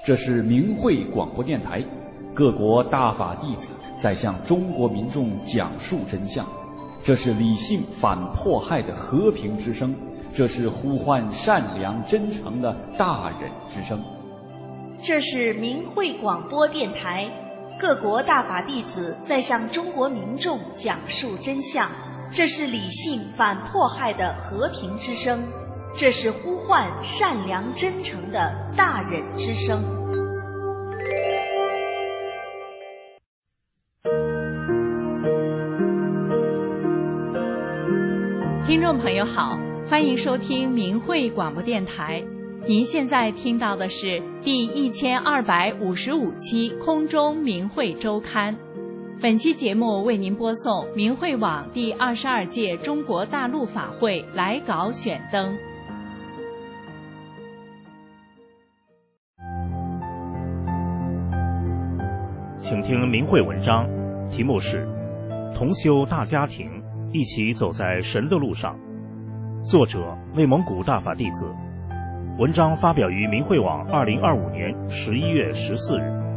这是明慧广播电台，各国大法弟子在向中国民众讲述真相。这是理性反迫害的和平之声，这是呼唤善良真诚的大忍之声。 这是明慧广播电台，各国大法弟子在向中国民众讲述真相。这是理性反迫害的和平之声，这是呼唤善良真诚的大忍之声。 听众朋友好，欢迎收听明慧广播电台。您现在听到的是第1255期空中明慧周刊。本期节目为您播送明慧网第22届中国大陆法会来稿选登。 请听明慧文章，题目是同修大家庭一起走在神的路上，作者内蒙古大法弟子。文章发表于明慧网2025年11月14日。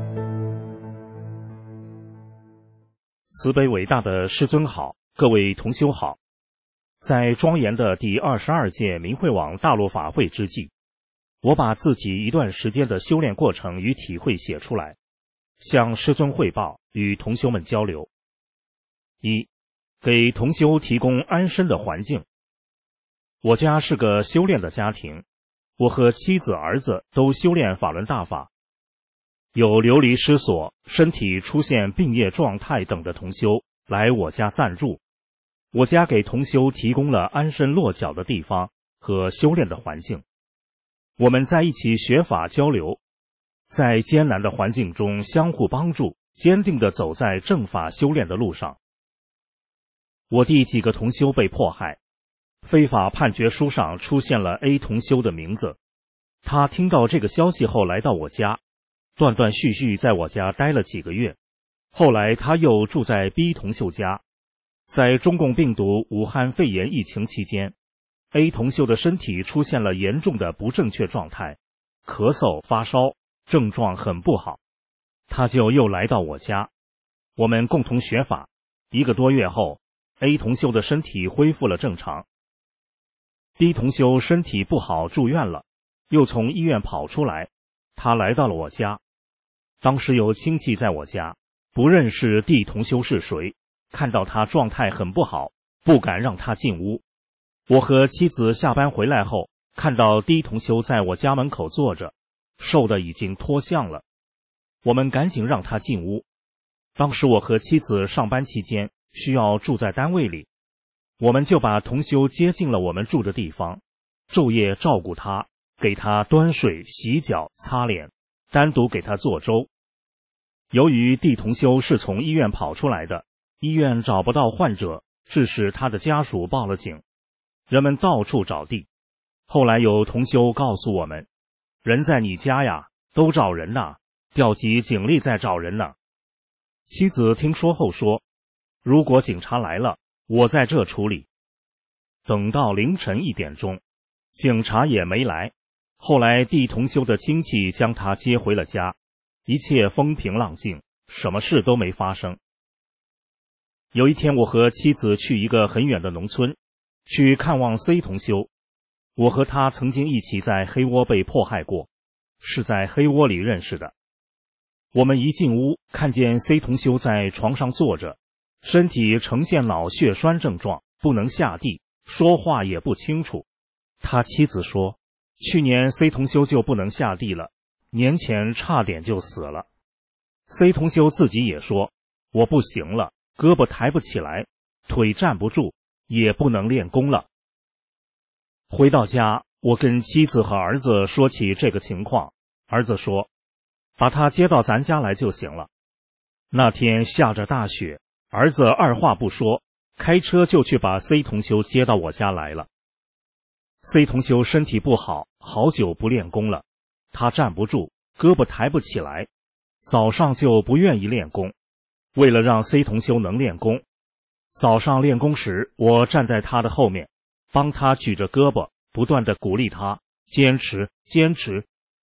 慈悲伟大的师尊好，各位同修好。在庄严的第22届明慧网大陆法会之际，我把自己一段时间的修炼过程与体会写出来，向师尊汇报，与同修们交流。一、给同修提供安身的环境。我家是个修炼的家庭，我和妻子儿子都修炼法轮大法。有流离失所、身体出现病业状态等的同修来我家暂住，我家给同修提供了安身落脚的地方和修炼的环境。我们在一起学法交流，在艰难的环境中相互帮助，坚定地走在正法修炼的路上。我弟几个同修被迫害，非法判决书上出现了 A 同修的名字。他听到这个消息后来到我家，断断续续在我家待了几个月。后来他又住在 B 同修家。在中共病毒武汉肺炎疫情期间， A 同修的身体出现了严重的不正确状态，咳嗽发烧，症状很不好。他就又来到我家，我们共同学法。1个多月后， A 同修的身体恢复了正常。D 同修身体不好住院了，又从医院跑出来，他来到了我家。当时有亲戚在我家，不认识 D 同修是谁，看到他状态很不好，不敢让他进屋。我和妻子下班回来后，看到 D 同修在我家门口坐着，瘦的已经脱相了。我们赶紧让他进屋。当时我和妻子上班期间需要住在单位里，我们就把同修接进了我们住的地方，昼夜照顾他，给他端水、洗脚、擦脸，单独给他做粥。由于 D 同修是从医院跑出来的，医院找不到患者，致使他的家属报了警。人们到处找 D。后来有同修告诉我们，人在你家呀，都找人呐，调集警力在找人呢。妻子听说后说，如果警察来了，我在这处理。等到凌晨1点钟，警察也没来。后来 D 同修的亲戚将他接回了家，一切风平浪静，什么事都没发生。有一天，我和妻子去一个很远的农村，去看望 C 同修。我和他曾经一起在黑窝被迫害过，是在黑窝里认识的。我们一进屋，看见 C 同修在床上坐着，身体呈现脑血栓症状，不能下地，说话也不清楚。他妻子说，去年 C 同修就不能下地了，年前差点就死了。C 同修自己也说，我不行了，胳膊抬不起来，腿站不住，也不能练功了。回到家，我跟妻子和儿子说起这个情况，儿子说，把他接到咱家来就行了。那天下着大雪，儿子二话不说，开车就去把 C 同修接到我家来了。C 同修身体不好，好久不练功了，他站不住，胳膊抬不起来，早上就不愿意练功。为了让 C 同修能练功，早上练功时，我站在他的后面，帮他举着胳膊，不断地鼓励他，坚持，坚持。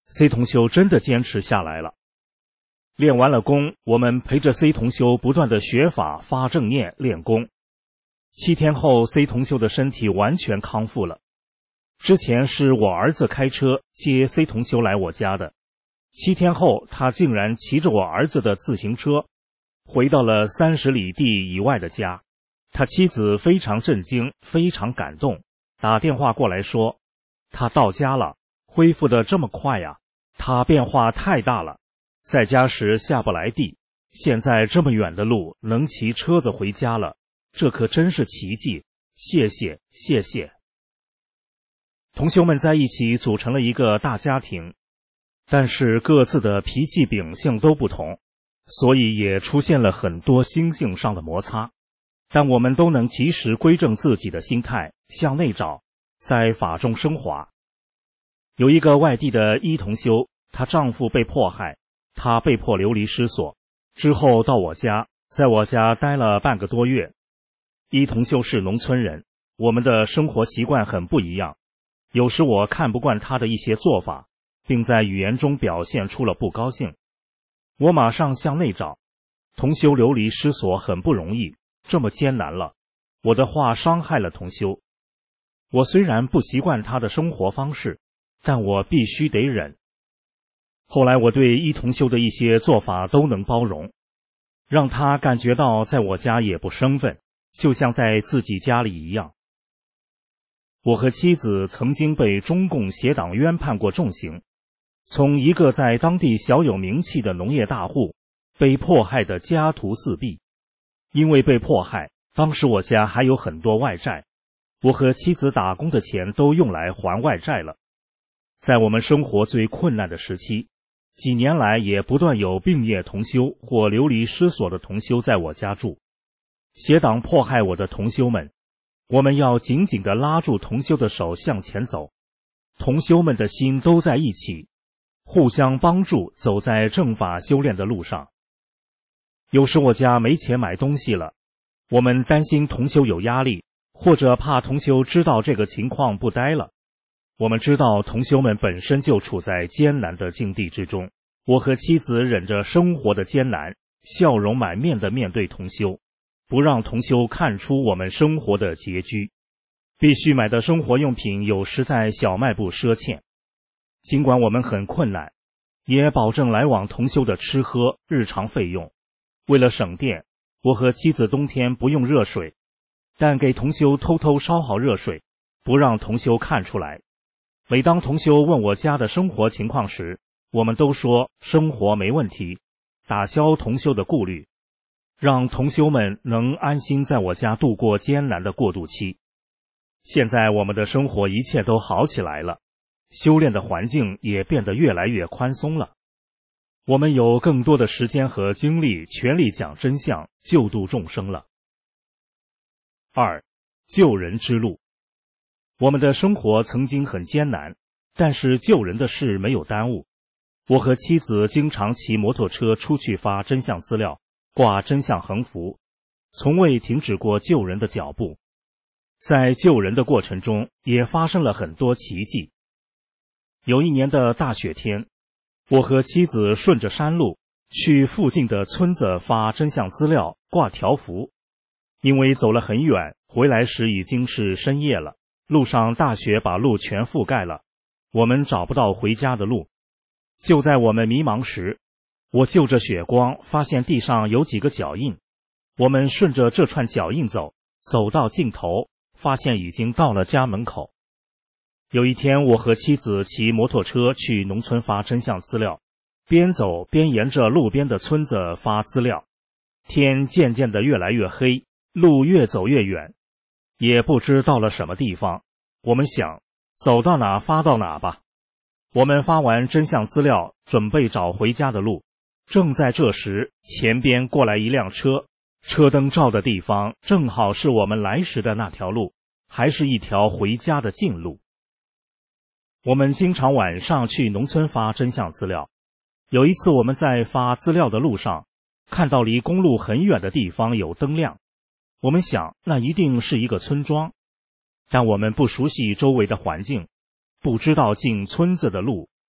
C 同修真的坚持下来了。练完了功，我们陪着 C 同修不断的学法、发正念、练功。7天后 ，C 同修的身体完全康复了。之前是我儿子开车接 C 同修来我家的，7天后，他竟然骑着我儿子的自行车，回到了30里地以外的家。他妻子非常震惊，非常感动，打电话过来说，他到家了，恢复得这么快呀，他变化太大了。在家时下不来地，现在这么远的路能骑车子回家了，这可真是奇迹，谢谢谢谢。同修们在一起组成了一个大家庭，但是各自的脾气秉性都不同，所以也出现了很多心性上的摩擦，但我们都能及时归正自己的心态，向内找，在法中升华。有一个外地的一同修，她丈夫被迫害，她被迫流离失所，之后到我家，在我家待了半个多月。一同修是农村人，我们的生活习惯很不一样，有时我看不惯他的一些做法，并在语言中表现出了不高兴。我马上向内找，同修流离失所很不容易，这么艰难了，我的话伤害了同修。我虽然不习惯他的生活方式，但我必须得忍。后来我对一同修的一些做法都能包容，让他感觉到在我家也不生分，就像在自己家里一样。我和妻子曾经被中共邪党冤判过重刑，从一个在当地小有名气的农业大户，被迫害的家徒四壁。因为被迫害，当时我家还有很多外债，我和妻子打工的钱都用来还外债了。在我们生活最困难的时期，几年来也不断有病业同修或流离失所的同修在我家住。邪党迫害我的同修们，我们要紧紧地拉住同修的手向前走，同修们的心都在一起，互相帮助，走在正法修炼的路上。有时我家没钱买东西了，我们担心同修有压力，或者怕同修知道这个情况不待了。我们知道同修们本身就处在艰难的境地之中，我和妻子忍着生活的艰难，笑容满面地面对同修，不让同修看出我们生活的拮据。必须买的生活用品有时在小卖部赊欠，尽管我们很困难，也保证来往同修的吃喝日常费用。为了省电，我和妻子冬天不用热水，但给同修偷偷烧好热水，不让同修看出来。每当同修问我家的生活情况时，我们都说生活没问题，打消同修的顾虑，让同修们能安心在我家度过艰难的过渡期。现在我们的生活一切都好起来了，修炼的环境也变得越来越宽松了。我们有更多的时间和精力，全力讲真相，救度众生了。2. 救人之路。我们的生活曾经很艰难，但是救人的事没有耽误。我和妻子经常骑摩托车出去发真相资料，挂真相横幅，从未停止过救人的脚步。在救人的过程中，也发生了很多奇迹。有一年的大雪天，我和妻子顺着山路去附近的村子发真相资料，挂条幅。因为走了很远，回来时已经是深夜了，路上大雪把路全覆盖了，我们找不到回家的路。就在我们迷茫时，我就着雪光发现地上有几个脚印，我们顺着这串脚印走，走到尽头，发现已经到了家门口。有一天，我和妻子骑摩托车去农村发真相资料，边走边沿着路边的村子发资料。天渐渐的越来越黑，路越走越远，也不知到了什么地方。我们想，走到哪发到哪吧。我们发完真相资料，准备找回家的路。正在这时，前边过来一辆车，车灯照的地方正好是我们来时的那条路，还是一条回家的近路。我们经常晚上去农村发真相资料。有一次我们在发资料的路上，看到离公路很远的地方有灯亮，我们想那一定是一个村庄，但我们不熟悉周围的环境，不知道进村子的路，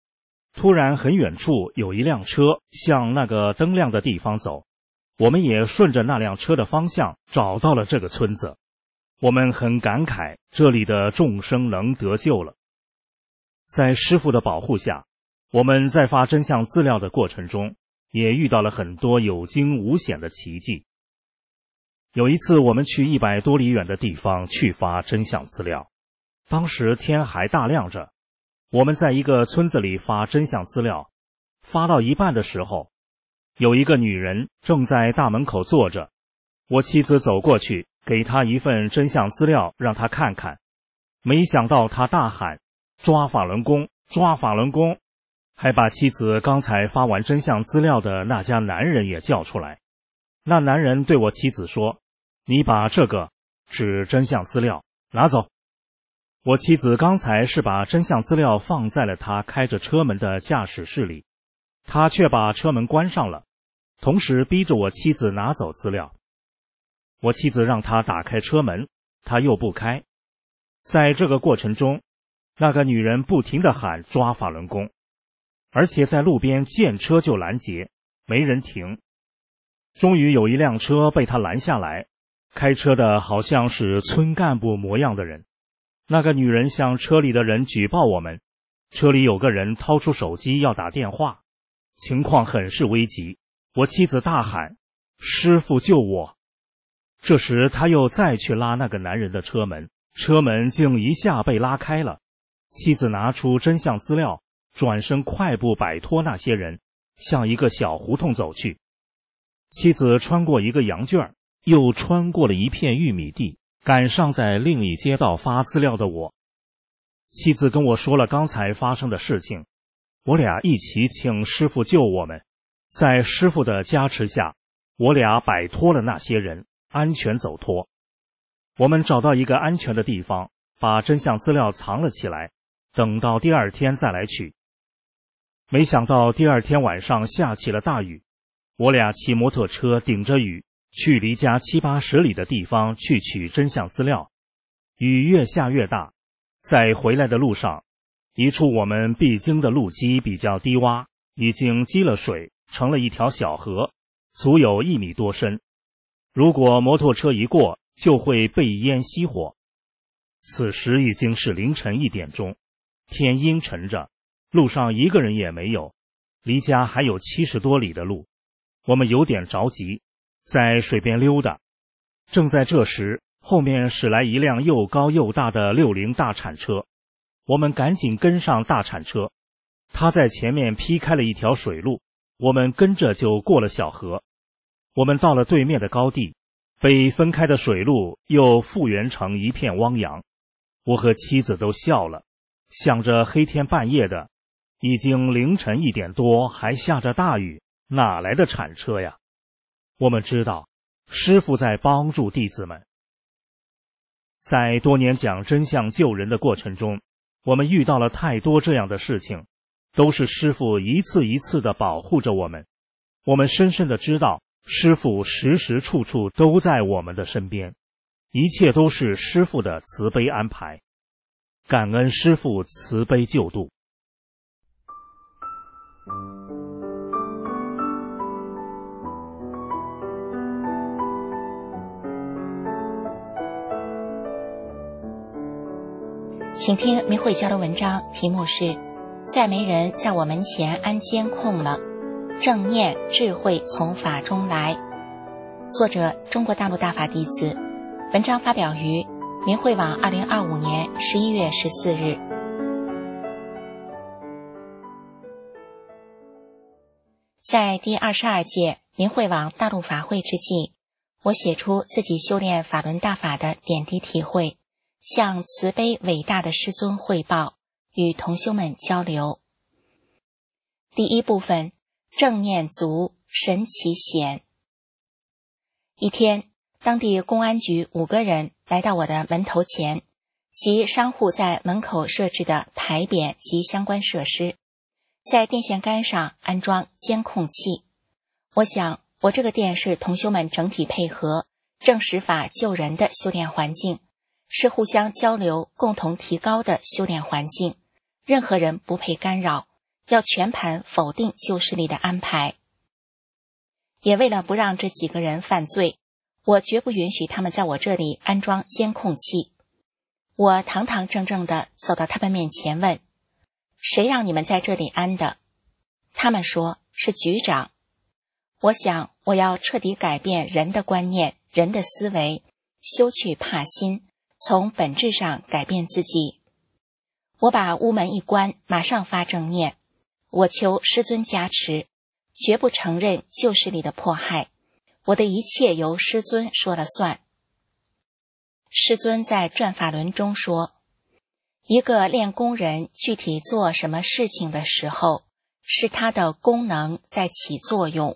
突然很远处有一辆车向那个灯亮的地方走，我们也顺着那辆车的方向找到了这个村子。我们很感慨这里的众生能得救了。在师父的保护下，我们在发真相资料的过程中也遇到了很多有惊无险的奇迹。有一次我们去100多里远的地方去发真相资料，当时天还大亮着，我们在一个村子里发真相资料，发到一半的时候，有一个女人正在大门口坐着，我妻子走过去给她一份真相资料让她看看，没想到她大喊抓法轮功，抓法轮功，还把妻子刚才发完真相资料的那家男人也叫出来。那男人对我妻子说，你把这个指真相资料拿走。我妻子刚才是把真相资料放在了他开着车门的驾驶室里，他却把车门关上了，同时逼着我妻子拿走资料。我妻子让他打开车门，他又不开。在这个过程中，那个女人不停地喊抓法轮功，而且在路边见车就拦截，没人停。终于有一辆车被他拦下来，开车的好像是村干部模样的人。那个女人向车里的人举报我们，车里有个人掏出手机要打电话，情况很是危急。我妻子大喊师父救我。这时他又再去拉那个男人的车门，车门竟一下被拉开了。妻子拿出真相资料，转身快步摆脱那些人，向一个小胡同走去。妻子穿过一个羊圈，又穿过了一片玉米地，赶上在另一街道发资料的我。妻子跟我说了刚才发生的事情，我俩一起请师父救我们。在师父的加持下，我俩摆脱了那些人，安全走脱。我们找到一个安全的地方，把真相资料藏了起来，等到第二天再来取。没想到第二天晚上下起了大雨，我俩骑摩托车顶着雨去离家70-80里的地方去取真相资料。雨越下越大，在回来的路上，一处我们必经的路基比较低洼，已经积了水，成了一条小河，足有1米多深。如果摩托车一过，就会被淹熄火。此时已经是凌晨1点钟，天阴沉着，路上一个人也没有，离家还有70多里的路。我们有点着急，在水边溜达。正在这时，后面驶来一辆又高又大的60大铲车，我们赶紧跟上大铲车。他在前面劈开了一条水路，我们跟着就过了小河。我们到了对面的高地，被分开的水路又复原成一片汪洋。我和妻子都笑了，想着黑天半夜的，已经凌晨1点多，还下着大雨，哪来的铲车呀？我们知道师父在帮助弟子们。在多年讲真相救人的过程中，我们遇到了太多这样的事情，都是师父一次一次地保护着我们。我们深深地知道师父时时处处都在我们的身边，一切都是师父的慈悲安排。感恩师父慈悲救度。 请听明慧教的文章，题目是再没人在我门前安监控了，正念智慧从法中来。作者中国大陆大法弟子，文章发表于明慧网2025年11月14日。在第22届明慧网大陆法会之际，我写出自己修炼法轮大法的点滴体会，向慈悲伟大的师尊汇报，与同修们交流。第一部分，正念足，神奇显。一天，当地公安局5个人来到我的门头前，及商户在门口设置的牌匾及相关设施，在电线杆上安装监控器。我想，我这个店是同修们整体配合正实法救人的修炼环境，是互相交流共同提高的修炼环境，任何人不配干扰， 要全盘否定旧事里的安排。也为了不让这几个人犯罪，我绝不允许他们在我这里安装监控器。我堂堂正正地走到他们面前问：谁让你们在这里安的？他们说是局长。我想我要彻底改变人的观念，人的思维，休去怕心，从本质上改变自己。我把屋门一关，马上发正念，我求师尊加持，绝不承认旧事里的迫害，我的一切由师尊说了算。师尊在转法轮中说，一个练功人具体做什么事情的时候，是他的功能在起作用。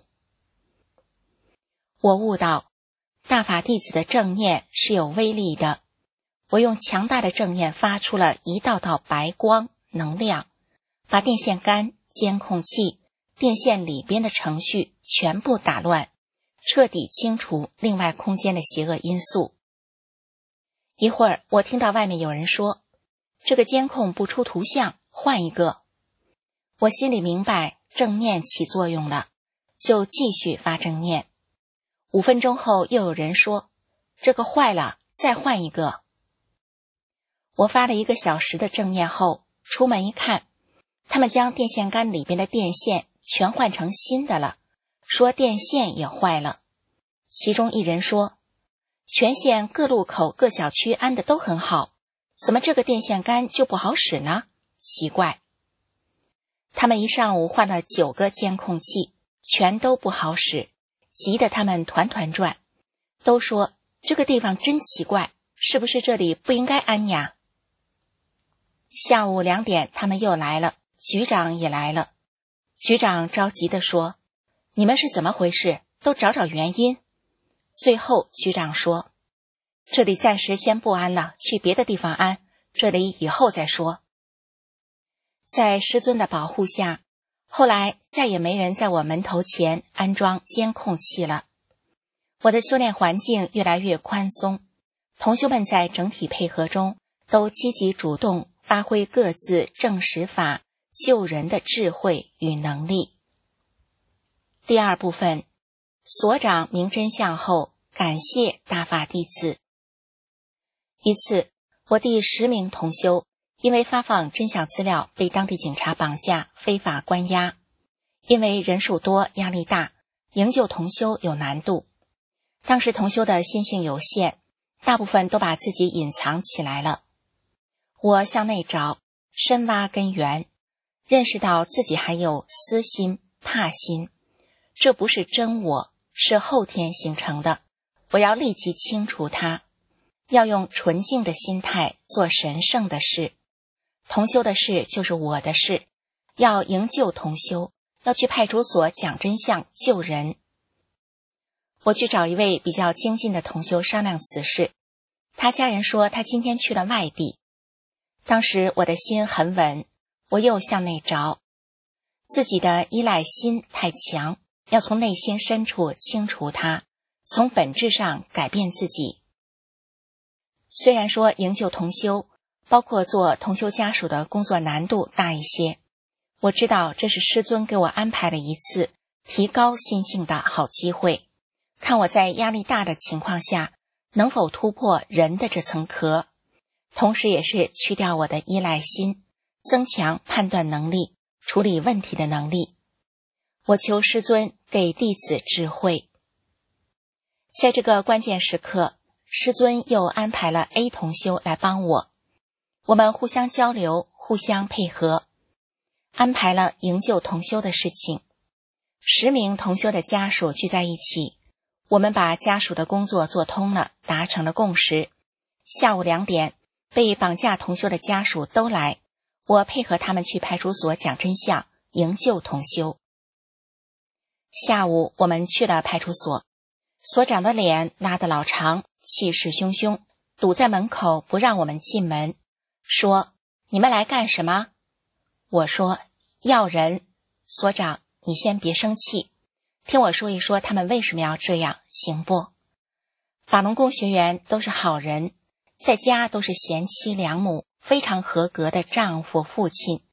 我悟到大法弟子的正念是有威力的，我用强大的正念发出了一道道白光能量，把电线杆、监控器、电线里边的程序全部打乱，彻底清除另外空间的邪恶因素。一会儿我听到外面有人说，这个监控不出图像，换一个。我心里明白正念起作用了，就继续发正念。5分钟后又有人说，这个坏了，再换一个。我发了1个小时的正念后，出门一看，他们将电线杆里边的电线全换成新的了，说电线也坏了。其中一人说，全县各路口各小区安的都很好，怎么这个电线杆就不好使呢？奇怪。他们一上午换了9个监控器，全都不好使，急得他们团团转，都说这个地方真奇怪，是不是这里不应该安呀？下午2点他们又来了，局长也来了。局长着急地说，你们是怎么回事？都找找原因。最后局长说，这里暂时先不安了，去别的地方安，这里以后再说。在师尊的保护下，后来再也没人在我门头前安装监控器了。我的修炼环境越来越宽松，同修们在整体配合中都积极主动发挥各自正实法救人的智慧与能力。第2部分，所长明真相后，感谢大法弟子。一次，我第10名同修因为发放真相资料被当地警察绑架，非法关押。因为人数多，压力大，营救同修有难度。当时同修的心性有限，大部分都把自己隐藏起来了。我向内找，深挖根源，认识到自己还有私心、怕心，这不是真我，是后天形成的，我要立即清除它，要用纯净的心态做神圣的事。同修的事就是我的事，要营救同修，要去派出所讲真相救人。我去找一位比较精进的同修商量此事，他家人说他今天去了外地。当时我的心很稳，我又向内找，自己的依赖心太强，要从内心深处清除它，从本质上改变自己。虽然说营救同修，包括做同修家属的工作难度大一些，我知道这是师尊给我安排了一次提高心性的好机会，看我在压力大的情况下能否突破人的这层壳，同时也是去掉我的依赖心，增强判断能力，处理问题的能力。我求师尊给弟子智慧。在这个关键时刻，师尊又安排了 A 同修来帮我，我们互相交流，互相配合，安排了营救同修的事情。10名同修的家属聚在一起，我们把家属的工作做通了，达成了共识。下午2点，被绑架同修的家属都来，我配合他们去派出所讲真相，营救同修。下午我们去了派出所，所长的脸拉得老长，气势汹汹，堵在门口不让我们进门，说：你们来干什么？我说：要人。所长，你先别生气，听我说一说他们为什么要这样，行不？法轮功学员都是好人，在家都是贤妻良母，非常合格的丈夫父亲，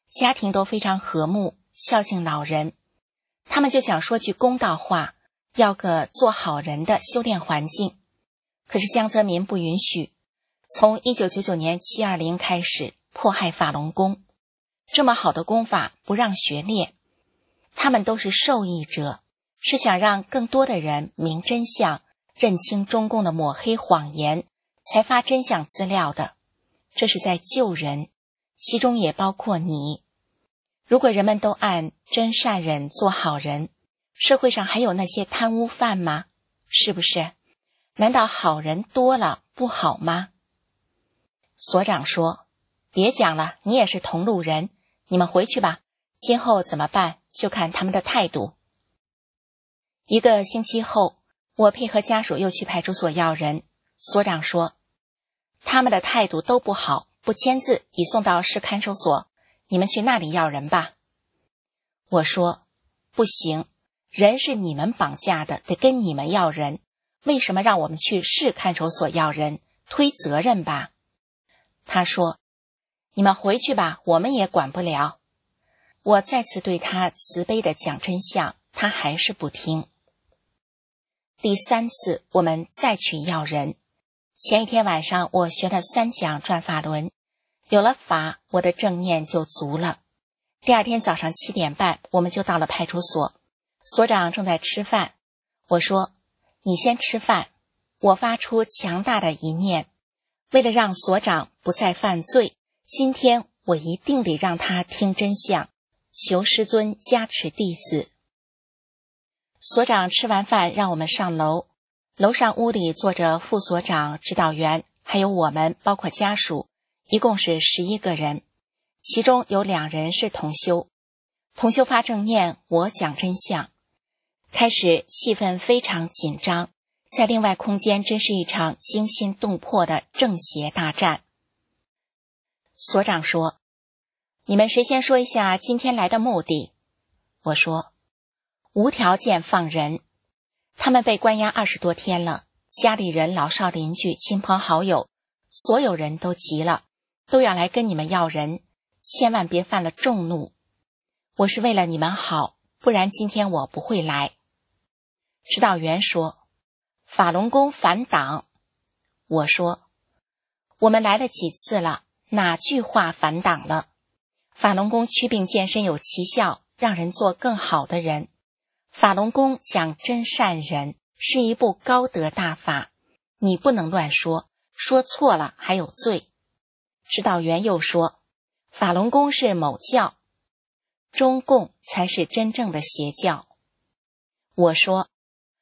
家庭都非常和睦，孝敬老人。他们就想说句公道话，要个做好人的修炼环境。可是江泽民不允许，从1999年720开始迫害法轮功，这么好的功法不让学练。他们都是受益者，是想让更多的人明真相，认清中共的抹黑谎言，才发真相资料的。这是在救人，其中也包括你。如果人们都按真善忍做好人，社会上还有那些贪污犯吗？是不是？难道好人多了不好吗？所长说，别讲了，你也是同路人，你们回去吧，今后怎么办就看他们的态度。1个星期后，我配合家属又去派出所要人。所长说，他们的态度都不好，不签字已送到市看守所，你们去那里要人吧。我说，不行，人是你们绑架的，得跟你们要人，为什么让我们去市看守所要人？推责任吧。他说，你们回去吧，我们也管不了。我再次对他慈悲地讲真相，他还是不听。第3次我们再去要人，前一天晚上我学了3讲转法轮，有了法，我的正念就足了。第2天早上7点半，我们就到了派出所，所长正在吃饭。我说，你先吃饭。我发出强大的一念，为了让所长不再犯罪，今天我一定得让他听真相，求师尊加持弟子。所长吃完饭让我们上楼，楼上屋里坐着副所长、指导员，还有我们，包括家属，一共是11个人，其中有2人是同修。同修发正念，我讲真相。开始气氛非常紧张，在另外空间真是一场惊心动魄的正邪大战。所长说，你们谁先说一下今天来的目的？我说，无条件放人。他们被关押20多天了，家里人、老少邻居、亲朋好友，所有人都急了，都要来跟你们要人，千万别犯了众怒。我是为了你们好，不然今天我不会来。指导员说，法轮功反党。我说，我们来了几次了，哪句话反党了？法轮功祛病健身有奇效，让人做更好的人。法轮功讲真善忍，是一部高德大法，你不能乱说，说错了还有罪。指导员又说，法轮功是某教，中共才是真正的邪教。我说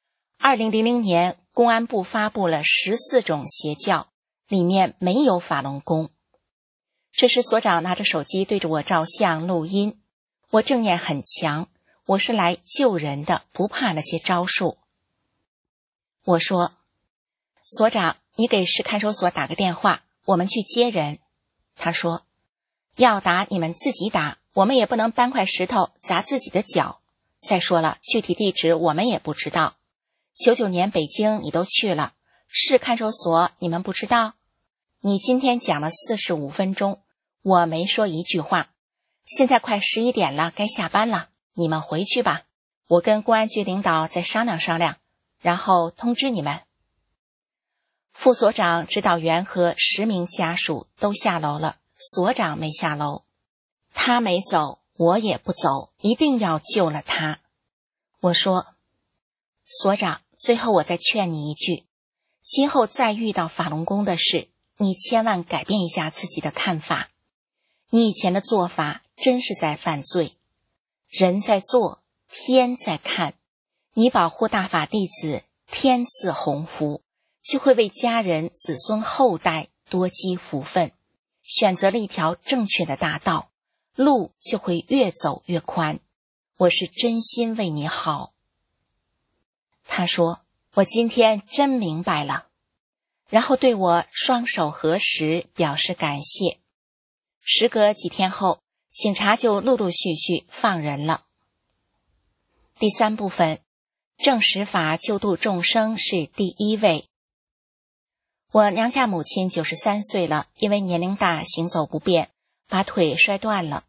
，2000年公安部发布了14种邪教，里面没有法轮功。这时所长拿着手机对着我照相录音，我正念很强，我是来救人的，不怕那些招数。我说，所长，你给市看守所打个电话，我们去接人。他说，要打你们自己打，我们也不能搬块石头砸自己的脚。再说了，具体地址我们也不知道。99年北京你都去了，市看守所你们不知道？你今天讲了45分钟，我没说一句话。现在快11点了，该下班了，你们回去吧，我跟公安局领导再商量商量，然后通知你们。副所长、指导员和10名家属都下楼了，所长没下楼。他没走，我也不走，一定要救了他。我说，所长，最后我再劝你一句，今后再遇到法轮功的事，你千万改变一下自己的看法。你以前的做法真是在犯罪，人在做，天在看。你保护大法弟子，天赐鸿福，就会为家人、子孙后代多积福分。选择了一条正确的大道，路就会越走越宽。我是真心为你好。他说，我今天真明白了，然后对我双手合十表示感谢。时隔几天后，警察就陆陆续续放人了。第3部分，正实法救度众生是第1位。我娘家母亲93岁了，因为年龄大，行走不便，把腿摔断了。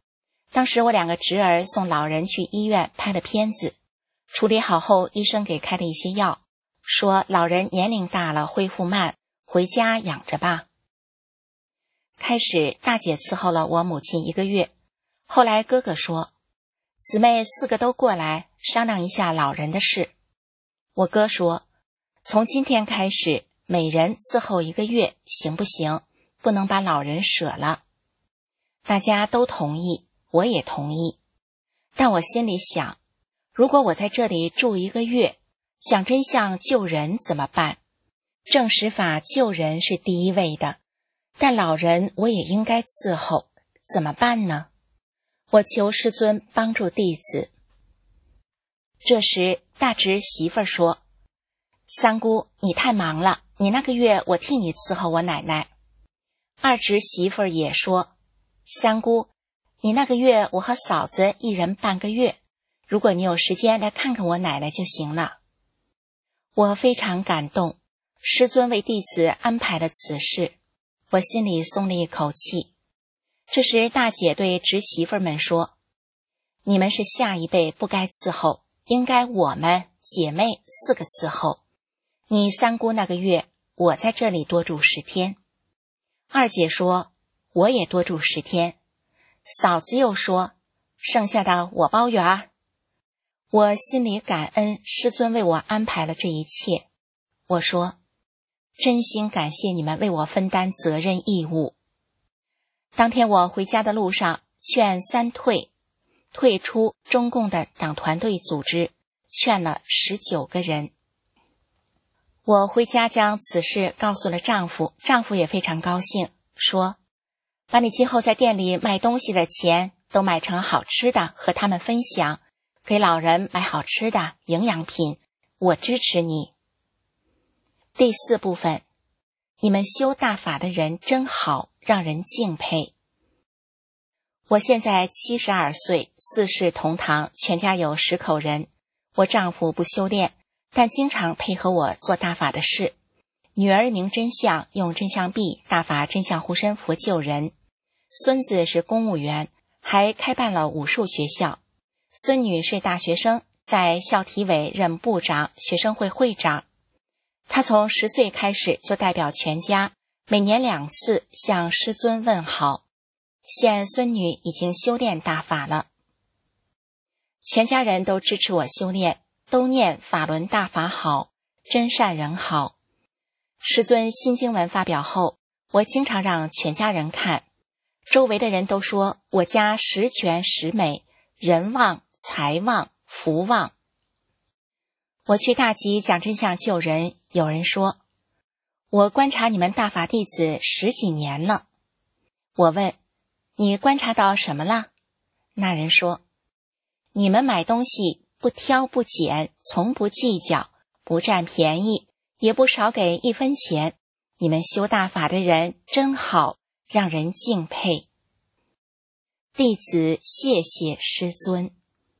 当时我2个侄儿送老人去医院拍了片子，处理好后，医生给开了一些药，说老人年龄大了，恢复慢，回家养着吧。开始大姐伺候了我母亲1个月，后来哥哥说，姊妹4个都过来商量一下老人的事。我哥说，从今天开始每人伺候1个月行不行？不能把老人舍了。大家都同意，我也同意。但我心里想，如果我在这里住1个月，讲真相救人怎么办？正史法救人是第一位的，但老人我也应该伺候，怎么办呢？我求师尊帮助弟子。这时大侄媳妇儿说，三姑你太忙了，你那个月我替你伺候我奶奶。二侄媳妇儿也说，三姑你那个月我和嫂子一人半个月，如果你有时间来看看我奶奶就行了。我非常感动，师尊为弟子安排了此事，我心里松了一口气。这时大姐对侄媳妇们说，你们是下一辈不该伺候，应该我们姐妹4个伺候。你三姑那个月我在这里多住10天。二姐说，我也多住10天。嫂子又说，剩下的我包圆。我心里感恩师尊为我安排了这一切。我说，真心感谢你们为我分担责任义务。当天我回家的路上劝3退，退出中共的党团队组织，劝了19个人。我回家将此事告诉了丈夫，丈夫也非常高兴，说，把你今后在店里卖东西的钱都买成好吃的和他们分享，给老人买好吃的营养品，我支持你。第4部分，你们修大法的人真好，让人敬佩。我现在72岁，4世同堂，全家有10口人。我丈夫不修炼，但经常配合我做大法的事。女儿明真相，用真相币大法真相护身符救人。孙子是公务员，还开办了武术学校。孙女是大学生，在校体委任部长、学生会会长。她从10岁开始就代表全家，每年2次向师尊问好。现孙女已经修炼大法了。全家人都支持我修炼，都念法轮大法好，真善人好。师尊新经文发表后，我经常让全家人看，周围的人都说我家10全10美，人旺、财旺、福旺。我去大集讲真相救人，有人说，我观察你们大法弟子10几年了。我问，你观察到什么了？那人说，你们买东西不挑不拣，从不计较，不占便宜，也不少给1分钱。你们修大法的人真好，让人敬佩。弟子谢谢师尊。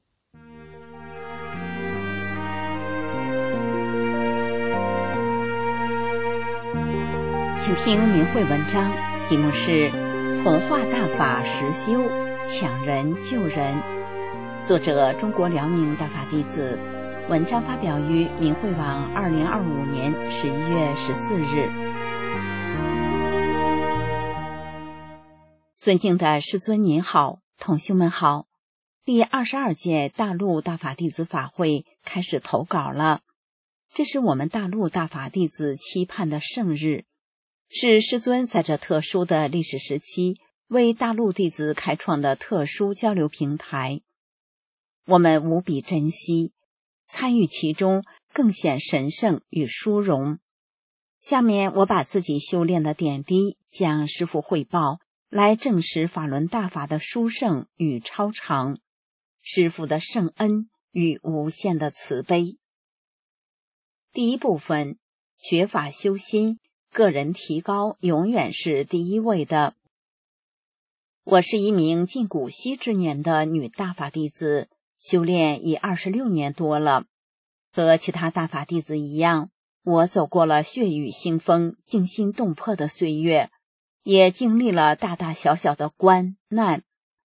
请听明慧文章，题目是同化大法实修，抢人救人。作者中国辽宁大法弟子，文章发表于明慧网2025年11月14日。尊敬的师尊您好，同修们好。第22届大陆大法弟子法会开始投稿了，这是我们大陆大法弟子期盼的盛日，是师尊在这特殊的历史时期为大陆弟子开创的特殊交流平台。我们无比珍惜，参与其中更显神圣与殊荣。下面我把自己修炼的点滴向师父汇报，来证实法轮大法的殊胜与超常，师父的圣恩与无限的慈悲。第1部分，学法修心，个人提高永远是第一位的。我是一名近古稀之年的女大法弟子，修炼已26年多了。和其他大法弟子一样，我走过了血雨腥风、惊心动魄的岁月，也经历了大大小小的关难。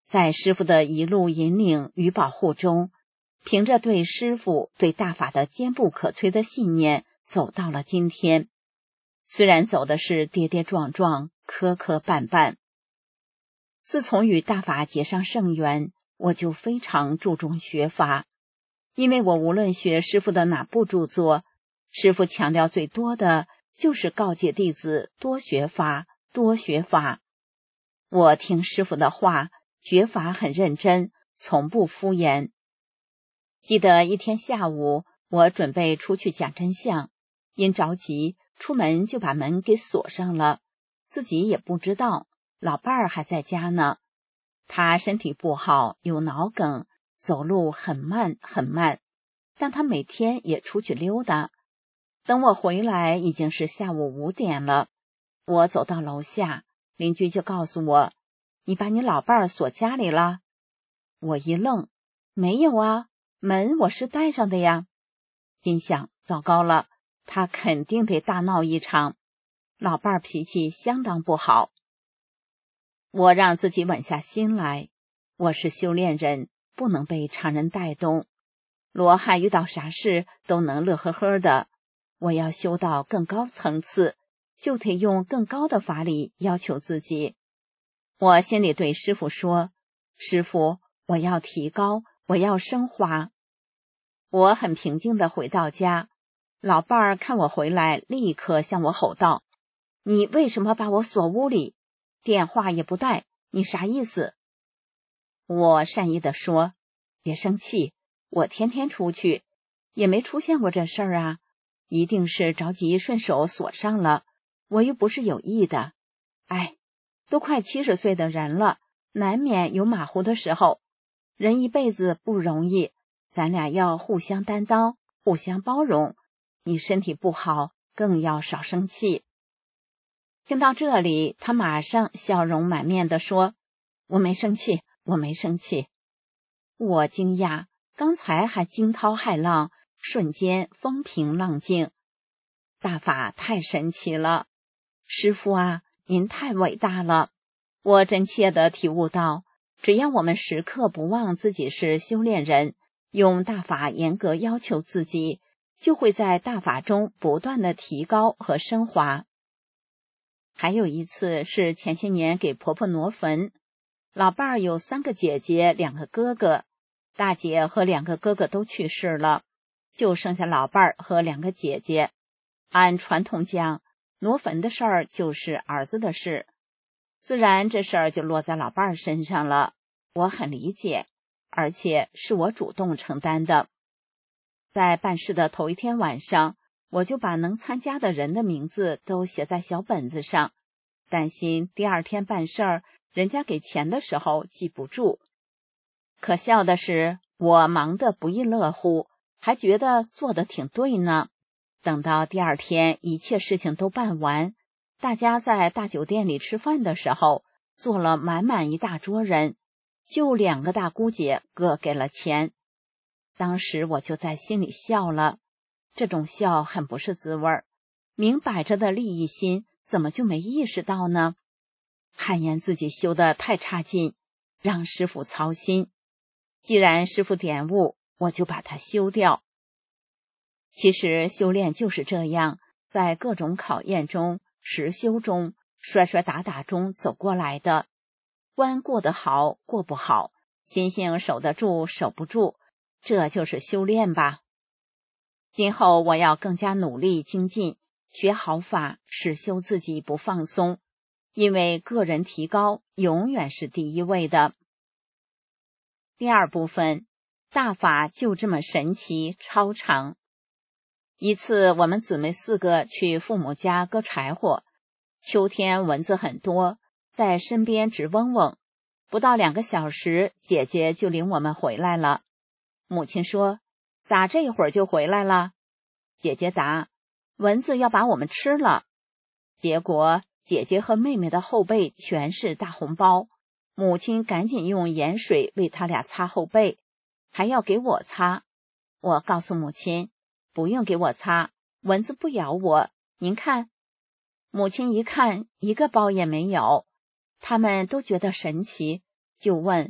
在师父的一路引领与保护中，凭着对师父对大法的坚不可摧的信念，走到了今天。虽然走的是跌跌撞撞、磕磕绊绊。自从与大法结上圣缘，我就非常注重学法，因为我无论学师父的哪部著作，师父强调最多的就是告诫弟子多学法，多学法。我听师父的话，学法很认真，从不敷衍。记得一天下午，我准备出去讲真相，因着急，出门就把门给锁上了，自己也不知道老伴儿还在家呢。他身体不好，有脑梗，走路很慢很慢，但他每天也出去溜达。等我回来已经是下午5点了，我走到楼下，邻居就告诉我：“你把你老伴儿锁家里了？”我一愣：“没有啊，门我是带上的呀。”心想：糟糕了，他肯定得大闹一场，老伴儿脾气相当不好。我让自己稳下心来，我是修炼人，不能被常人带动。罗汉遇到啥事都能乐呵呵的，我要修到更高层次，就得用更高的法理要求自己。我心里对师父说：“师父，我要提高，我要升华。”我很平静地回到家，老伴儿看我回来，立刻向我吼道：“你为什么把我锁屋里？电话也不带，你啥意思？”我善意地说：“别生气，我天天出去，也没出现过这事儿啊，一定是着急顺手锁上了，我又不是有意的。哎，都快70岁的人了，难免有马虎的时候，人一辈子不容易，咱俩要互相担当，互相包容。你身体不好，更要少生气。”听到这里，他马上笑容满面地说：“我没生气，我没生气。”我惊讶，刚才还惊涛骇浪，瞬间风平浪静。大法太神奇了，师父啊，您太伟大了！我真切地体悟到，只要我们时刻不忘自己是修炼人，用大法严格要求自己，就会在大法中不断的提高和升华。还有一次是前些年给婆婆挪坟，老伴儿有3个姐姐，2个哥哥，大姐和2个哥哥都去世了，就剩下老伴儿和2个姐姐。按传统讲，挪坟的事儿就是儿子的事，自然这事儿就落在老伴儿身上了。我很理解，而且是我主动承担的。在办事的头一天晚上，我就把能参加的人的名字都写在小本子上，担心第2天办事儿，人家给钱的时候记不住。可笑的是，我忙得不亦乐乎，还觉得做得挺对呢。等到第2天一切事情都办完，大家在大酒店里吃饭的时候，坐了满满一大桌人，就2个大姑姐各给了钱。当时我就在心里笑了，这种笑很不是滋味儿，明摆着的利益心怎么就没意识到呢？汗颜自己修得太差劲，让师父操心。既然师父点悟，我就把它修掉。其实修炼就是这样，在各种考验中、实修中、摔摔打打中走过来的。关过得好，过不好，心性守得住，守不住，这就是修炼吧。今后我要更加努力精进，学好法，实修自己不放松，因为个人提高永远是第一位的。第2部分，大法就这么神奇超常。一次我们姊妹4个去父母家割柴火，秋天蚊子很多，在身边直嗡嗡，不到2个小时，姐姐就领我们回来了。母亲说：“咋这会儿就回来了？”姐姐答：“蚊子要把我们吃了。”结果姐姐和妹妹的后背全是大红包，母亲赶紧用盐水为他俩擦后背，还要给我擦。我告诉母亲：“不用给我擦，蚊子不咬我，您看。”母亲一看，1个包也没有。他们都觉得神奇，就问：“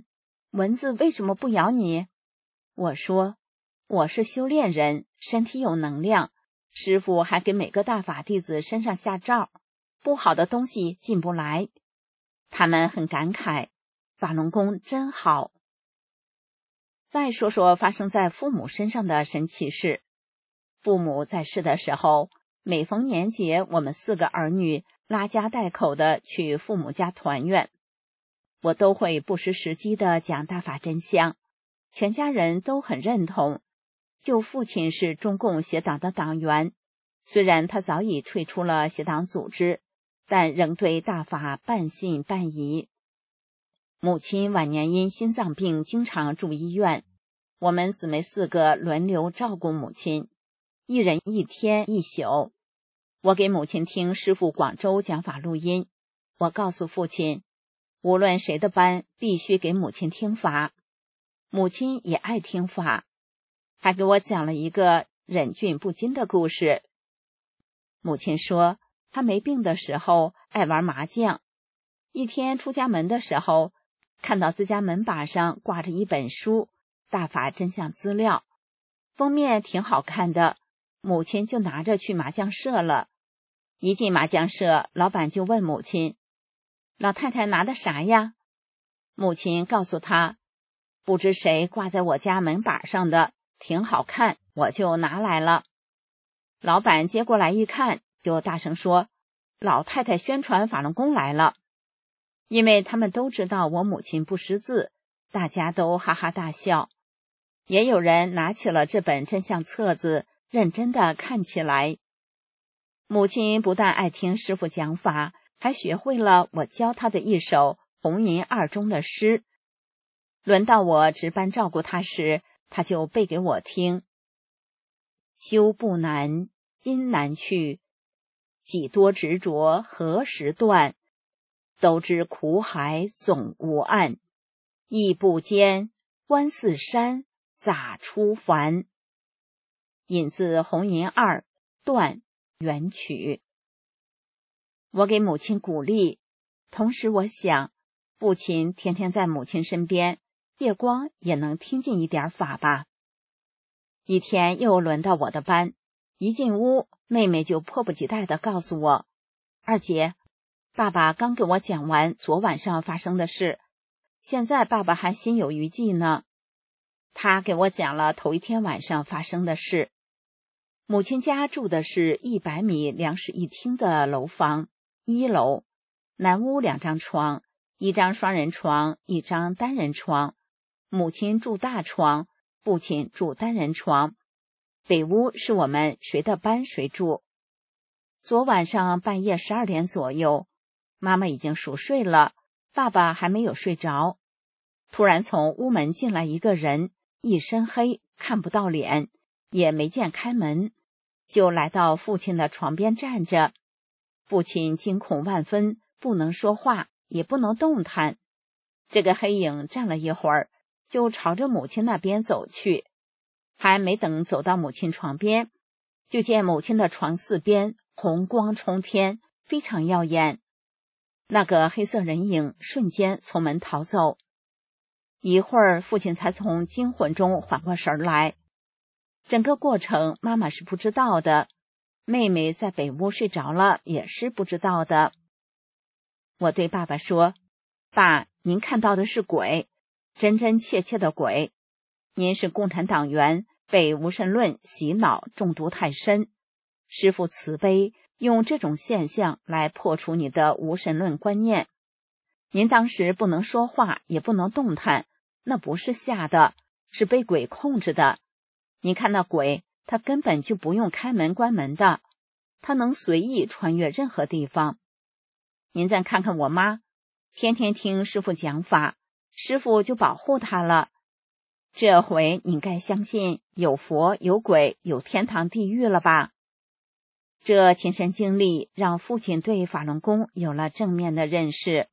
蚊子为什么不咬你？我说，我是修炼人，身体有能量，师父还给每个大法弟子身上下罩，不好的东西进不来。他们很感慨，法轮功真好。再说说发生在父母身上的神奇事。父母在世的时候，每逢年节，我们4个儿女拉家带口的去父母家团圆，我都会不失时机的讲大法真相，全家人都很认同。就父亲是中共协党的党员，虽然他早已退出了协党组织，但仍对大法半信半疑。母亲晚年因心脏病经常住医院，我们姊妹4个轮流照顾母亲，一人1天1宿。我给母亲听师父广州讲法录音，我告诉父亲，无论谁的班必须给母亲听法。母亲也爱听法，还给我讲了一个忍俊不禁的故事。母亲说，她没病的时候爱玩麻将，一天出家门的时候，看到自家门把上挂着一本书，大法真相资料，封面挺好看的，母亲就拿着去麻将社了。一进麻将社，老板就问母亲，老太太拿的啥呀？母亲告诉他，不知谁挂在我家门把上的，挺好看，我就拿来了。老板接过来一看，就大声说，老太太宣传法轮功来了。因为他们都知道我母亲不识字，大家都哈哈大笑。也有人拿起了这本真相册子，认真的看起来。母亲不但爱听师父讲法，还学会了我教她的一首红银二中的诗。轮到我值班照顾她时，她就背给我听。修不难，今难去，几多执着何时断？都知苦海总无岸，亦不坚，观似山，咋出凡？引自红银二段原曲。我给母亲鼓励，同时我想，父亲天天在母亲身边，夜光也能听进一点法吧。一天又轮到我的班，一进屋，妹妹就迫不及待地告诉我，二姐，爸爸刚给我讲完昨晚上发生的事，现在爸爸还心有余悸呢。他给我讲了头一天晚上发生的事。母亲家住的是100米2室1厅的楼房，1楼，南屋2张床，1张双人床，1张单人床。母亲住大床，父亲住单人床。北屋是我们谁的班谁住。昨晚上半夜12点左右，妈妈已经熟睡了，爸爸还没有睡着。突然从屋门进来一个人，一身黑，看不到脸，也没见开门，就来到父亲的床边站着。父亲惊恐万分，不能说话，也不能动弹。这个黑影站了一会儿，就朝着母亲那边走去。还没等走到母亲床边，就见母亲的床四边红光冲天，非常耀眼。那个黑色人影瞬间从门逃走。一会儿，父亲才从惊魂中缓过神来。整个过程妈妈是不知道的，妹妹在北屋睡着了也是不知道的。我对爸爸说，爸，您看到的是鬼，真真切切的鬼。您是共产党员，被无神论洗脑中毒太深，师父慈悲，用这种现象来破除你的无神论观念。您当时不能说话，也不能动弹，那不是吓的，是被鬼控制的。你看那鬼，他根本就不用开门关门的，他能随意穿越任何地方。您再看看我妈，天天听师父讲法，师父就保护她了。这回你该相信有佛有鬼有天堂地狱了吧？这亲身经历让父亲对法轮功有了正面的认识。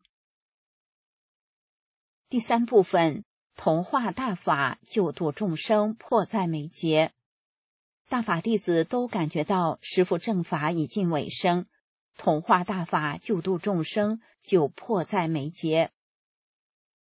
第三部分，同化大法，救度众生，迫在眉睫。大法弟子都感觉到师父正法已近尾声，同化大法，救度众生就迫在眉睫。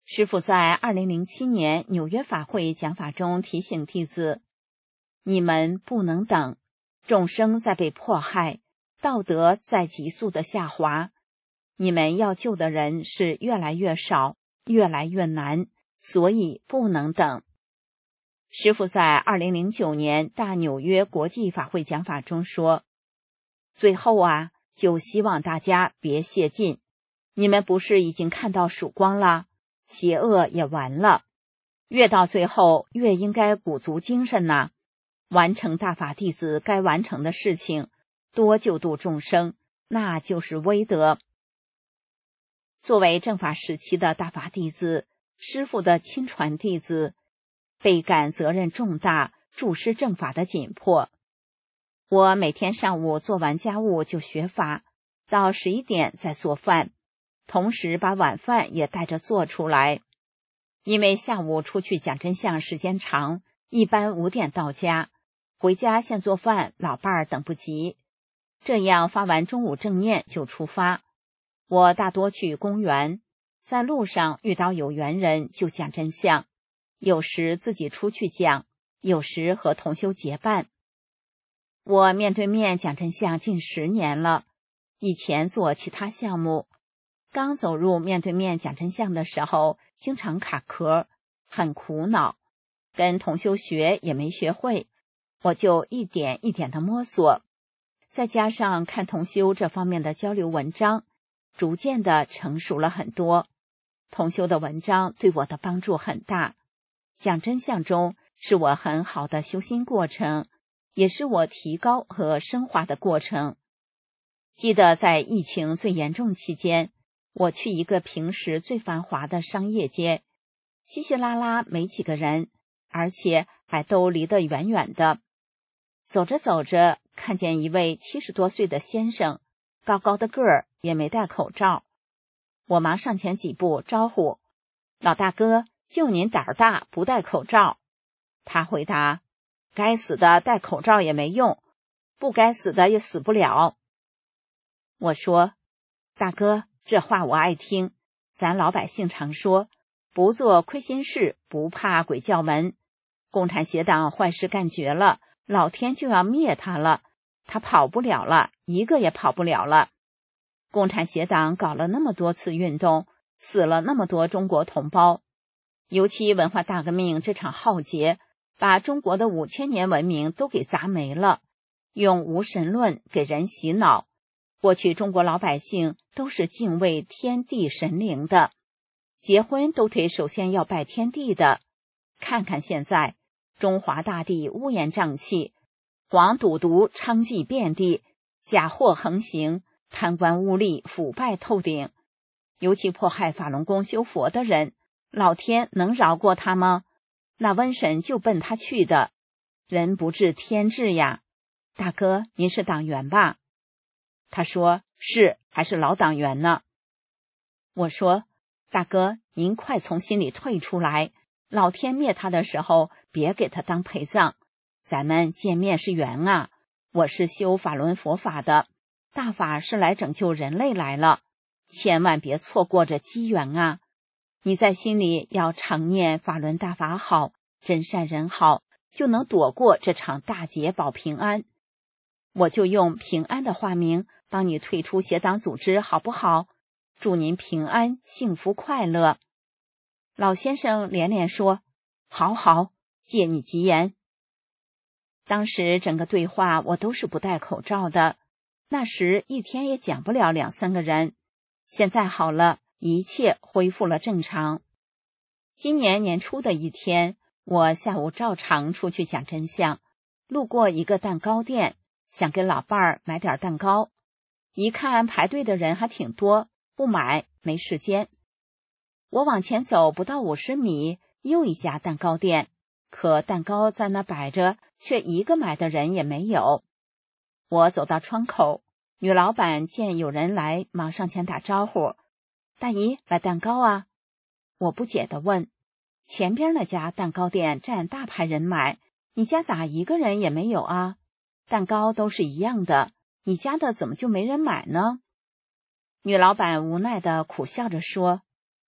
师父在2007年纽约法会讲法中提醒弟子，你们不能等，众生在被迫害，道德在急速的下滑，你们要救的人是越来越少，越来越难，所以不能等。师父在2009年大纽约国际法会讲法中说，最后啊，就希望大家别懈劲，你们不是已经看到曙光了，邪恶也完了，越到最后越应该鼓足精神呐，完成大法弟子该完成的事情，多救度众生，那就是威德。作为正法时期的大法弟子，师父的亲传弟子，倍感责任重大，注师正法的紧迫。我每天上午做完家务就学法，到11点再做饭，同时把晚饭也带着做出来。因为下午出去讲真相时间长，一般5点到家，回家先做饭，老伴儿等不及。这样发完中午正念就出发。我大多去公园，在路上遇到有缘人就讲真相，有时自己出去讲，有时和同修结伴。我面对面讲真相近10年了，以前做其他项目，刚走入面对面讲真相的时候，经常卡壳，很苦恼，跟同修学也没学会，我就一点一点的摸索，再加上看同修这方面的交流文章，逐渐的成熟了很多。同修的文章对我的帮助很大，讲真相中是我很好的修心过程，也是我提高和升华的过程。记得在疫情最严重期间，我去一个平时最繁华的商业街，稀稀拉拉没几个人，而且还都离得远远的。走着走着，看见一位70多岁的先生，高高的个儿，也没戴口罩。我忙上前几步招呼，老大哥，就您胆儿大，不戴口罩。他回答，该死的戴口罩也没用，不该死的也死不了。我说，大哥，这话我爱听，咱老百姓常说，不做亏心事，不怕鬼叫门。共产邪党坏事干绝了，老天就要灭他了，他跑不了了，一个也跑不了了。共产邪党搞了那么多次运动，死了那么多中国同胞，尤其文化大革命这场浩劫，把中国的5000年文明都给砸没了，用无神论给人洗脑。过去中国老百姓都是敬畏天地神灵的，结婚都得首先要拜天地的。看看现在，中华大地乌烟瘴气，黄赌毒娼妓遍地，假货横行，贪官污吏腐败透顶。尤其迫害法轮功修佛的人，老天能饶过他吗？那瘟神就奔他去的。人不治天治呀。大哥，您是党员吧？他说，是，还是老党员呢。我说，大哥，您快从心里退出来，老天灭他的时候，别给他当陪葬。咱们见面是缘啊，我是修法轮佛法的，大法是来拯救人类来了，千万别错过这机缘啊！你在心里要常念法轮大法好，真善人好，就能躲过这场大劫，保平安。我就用平安的化名帮你退出邪党组织，好不好？祝您平安、幸福、快乐。老先生连连说，好好，借你吉言。当时整个对话我都是不戴口罩的，那时一天也讲不了2-3个人。现在好了，一切恢复了正常。今年年初的一天，我下午照常出去讲真相，路过一个蛋糕店，想给老伴儿买点蛋糕，一看排队的人还挺多，不买，没时间。我往前走不到50米，又一家蛋糕店，可蛋糕在那摆着，却一个买的人也没有。我走到窗口，女老板见有人来，忙上前打招呼，大姨，买蛋糕啊？我不解地问，前边那家蛋糕店占大排人买，你家咋一个人也没有啊？蛋糕都是一样的，你家的怎么就没人买呢？女老板无奈地苦笑着说，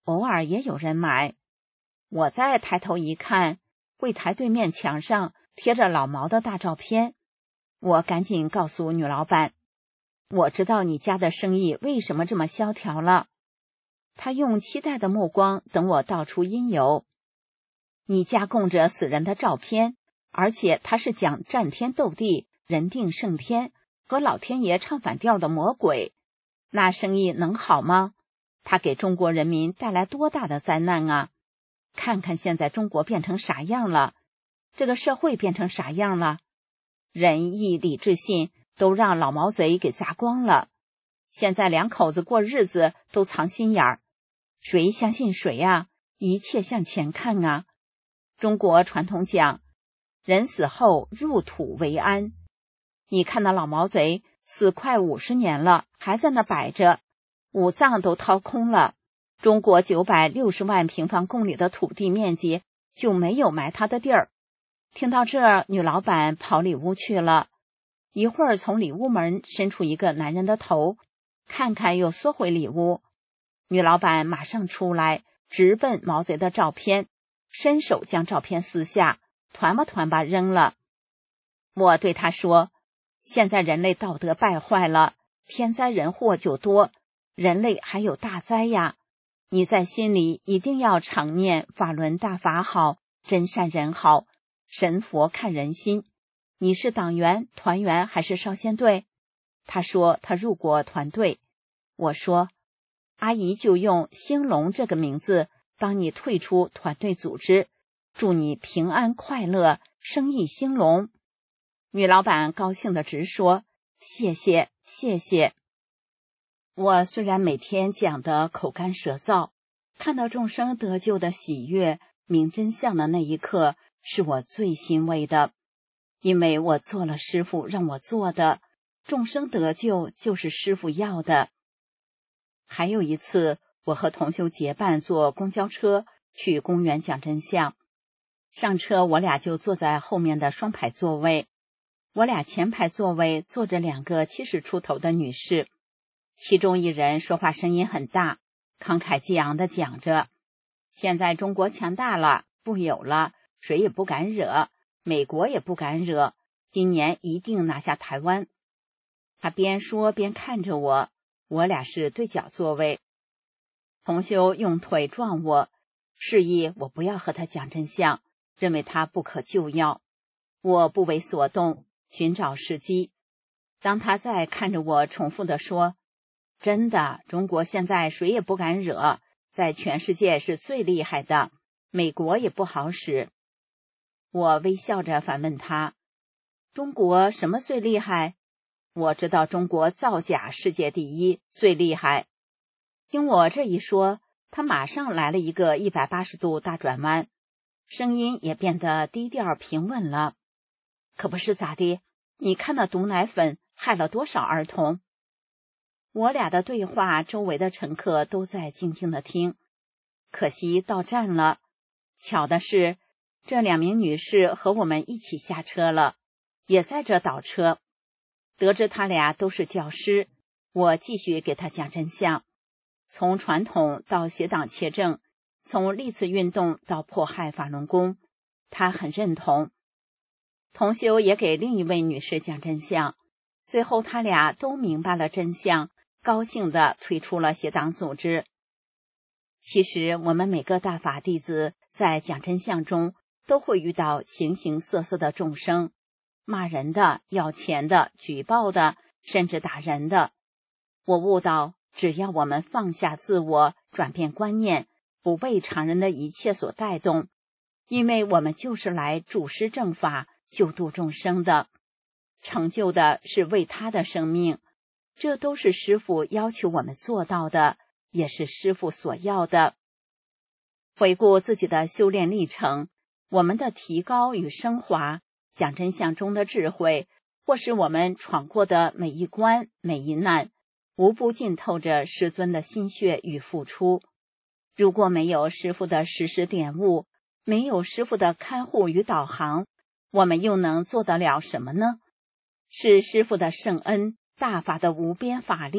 偶尔也有人买。我再抬头一看，柜台对面墙上贴着老毛的大照片。我赶紧告诉女老板，我知道你家的生意为什么这么萧条了。她用期待的目光等我道出因由。你家供着死人的照片，而且他是讲战天斗地、人定胜天和老天爷唱反调的魔鬼，那生意能好吗？他给中国人民带来多大的灾难啊！看看现在中国变成啥样了，这个社会变成啥样了，仁义礼智信都让老毛贼给砸光了。现在两口子过日子都藏心眼儿，谁相信谁呀？一切向前看啊！中国传统讲，人死后入土为安。你看那老毛贼死快50年了，还在那摆着，五脏都掏空了。中国960万平方公里的土地面积就没有埋他的地儿。听到这儿，女老板跑里屋去了，一会儿从里屋门伸出一个男人的头，看看又缩回里屋。女老板马上出来，直奔毛贼的照片，伸手将照片撕下，团吧团吧扔了。我对她说，现在人类道德败坏了，天灾人祸就多，人类还有大灾呀。你在心里一定要常念法轮大法好，真善人好，神佛看人心。你是党员、团员还是少先队？他说他入过团队。我说，阿姨就用兴隆这个名字帮你退出团队组织，祝你平安快乐，生意兴隆。女老板高兴地直说，谢谢谢谢。我虽然每天讲得口干舌燥，看到众生得救的喜悦、明真相的那一刻，是我最欣慰的，因为我做了师父让我做的，众生得救就是师父要的。还有一次，我和同修结伴坐公交车去公园讲真相，上车我俩就坐在后面的双排座位，我俩前排座位坐着2个70出头的女士，其中一人说话声音很大，慷慨激昂地讲着，现在中国强大了，富有了，谁也不敢惹，美国也不敢惹，今年一定拿下台湾。他边说边看着我，我俩是对角座位。同修用腿撞我，示意我不要和他讲真相，认为他不可救药。我不为所动，寻找时机。当他再看着我重复地说，真的，中国现在谁也不敢惹，在全世界是最厉害的，美国也不好使。我微笑着反问他，中国什么最厉害？我知道中国造假世界第一，最厉害。听我这一说，他马上来了一个180度大转弯，声音也变得低调平稳了。可不是咋的？你看那毒奶粉害了多少儿童？我俩的对话，周围的乘客都在静静地听。可惜到站了，巧的是，这2名女士和我们一起下车了，也在这倒车。得知他俩都是教师，我继续给他讲真相，从传统到邪党邪正，从历次运动到迫害法轮功，他很认同。同修也给另一位女士讲真相，最后他俩都明白了真相，高兴地退出了邪党组织。其实我们每个大法弟子在讲真相中都会遇到形形色色的众生，骂人的、要钱的、举报的，甚至打人的。我悟到，只要我们放下自我，转变观念，不被常人的一切所带动，因为我们就是来主施正法、救度众生的，成就的是为他的生命，这都是师父要求我们做到的，也是师父所要的。回顾自己的修炼历程，我们的提高与升华，讲真相中的智慧，或是我们闯过的每一关每一难，无不浸透着师尊的心血与付出。如果没有师父的时时点悟，没有师父的看护与导航，我们又能做得了什么呢？是师父的圣恩，大法的无边法力，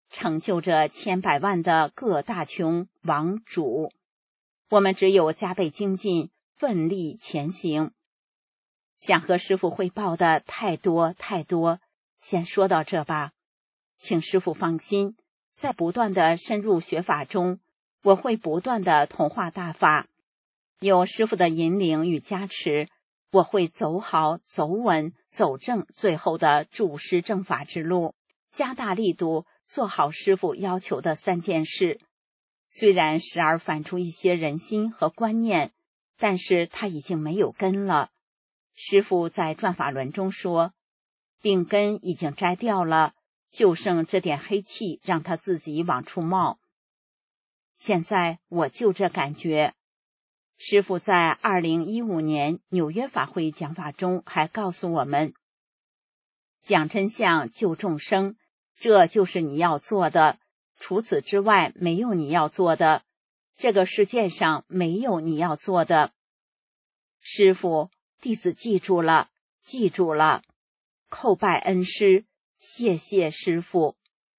成就着千百万的各大穷王主。我们只有加倍精进，奋力前行。想和师父汇报的太多，先说到这吧。请师父放心，在不断的深入学法中，我会不断的同化大法。有师父的引领与加持，我会走好、走稳、走正最后的助师正法之路，加大力度做好师父要求的3件事。虽然时而反出一些人心和观念，但是它已经没有根了。师父在转法轮中说，病根已经摘掉了，就剩这点黑气让它自己往出冒。现在我就这感觉。师父在2015年纽约法会讲法中还告诉我们，讲真相救众生，这就是你要做的，除此之外没有你要做的，这个世界上没有你要做的。师父，弟子记住了，叩拜恩师，谢谢师父。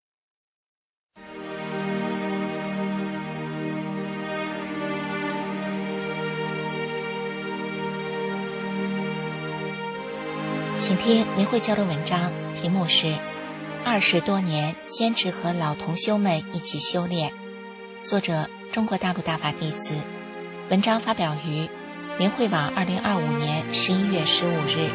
请听明慧交流文章，题目是20多年坚持和老同修们一起修炼，作者中国大陆大法弟子，文章发表于明慧网2025年11月15日。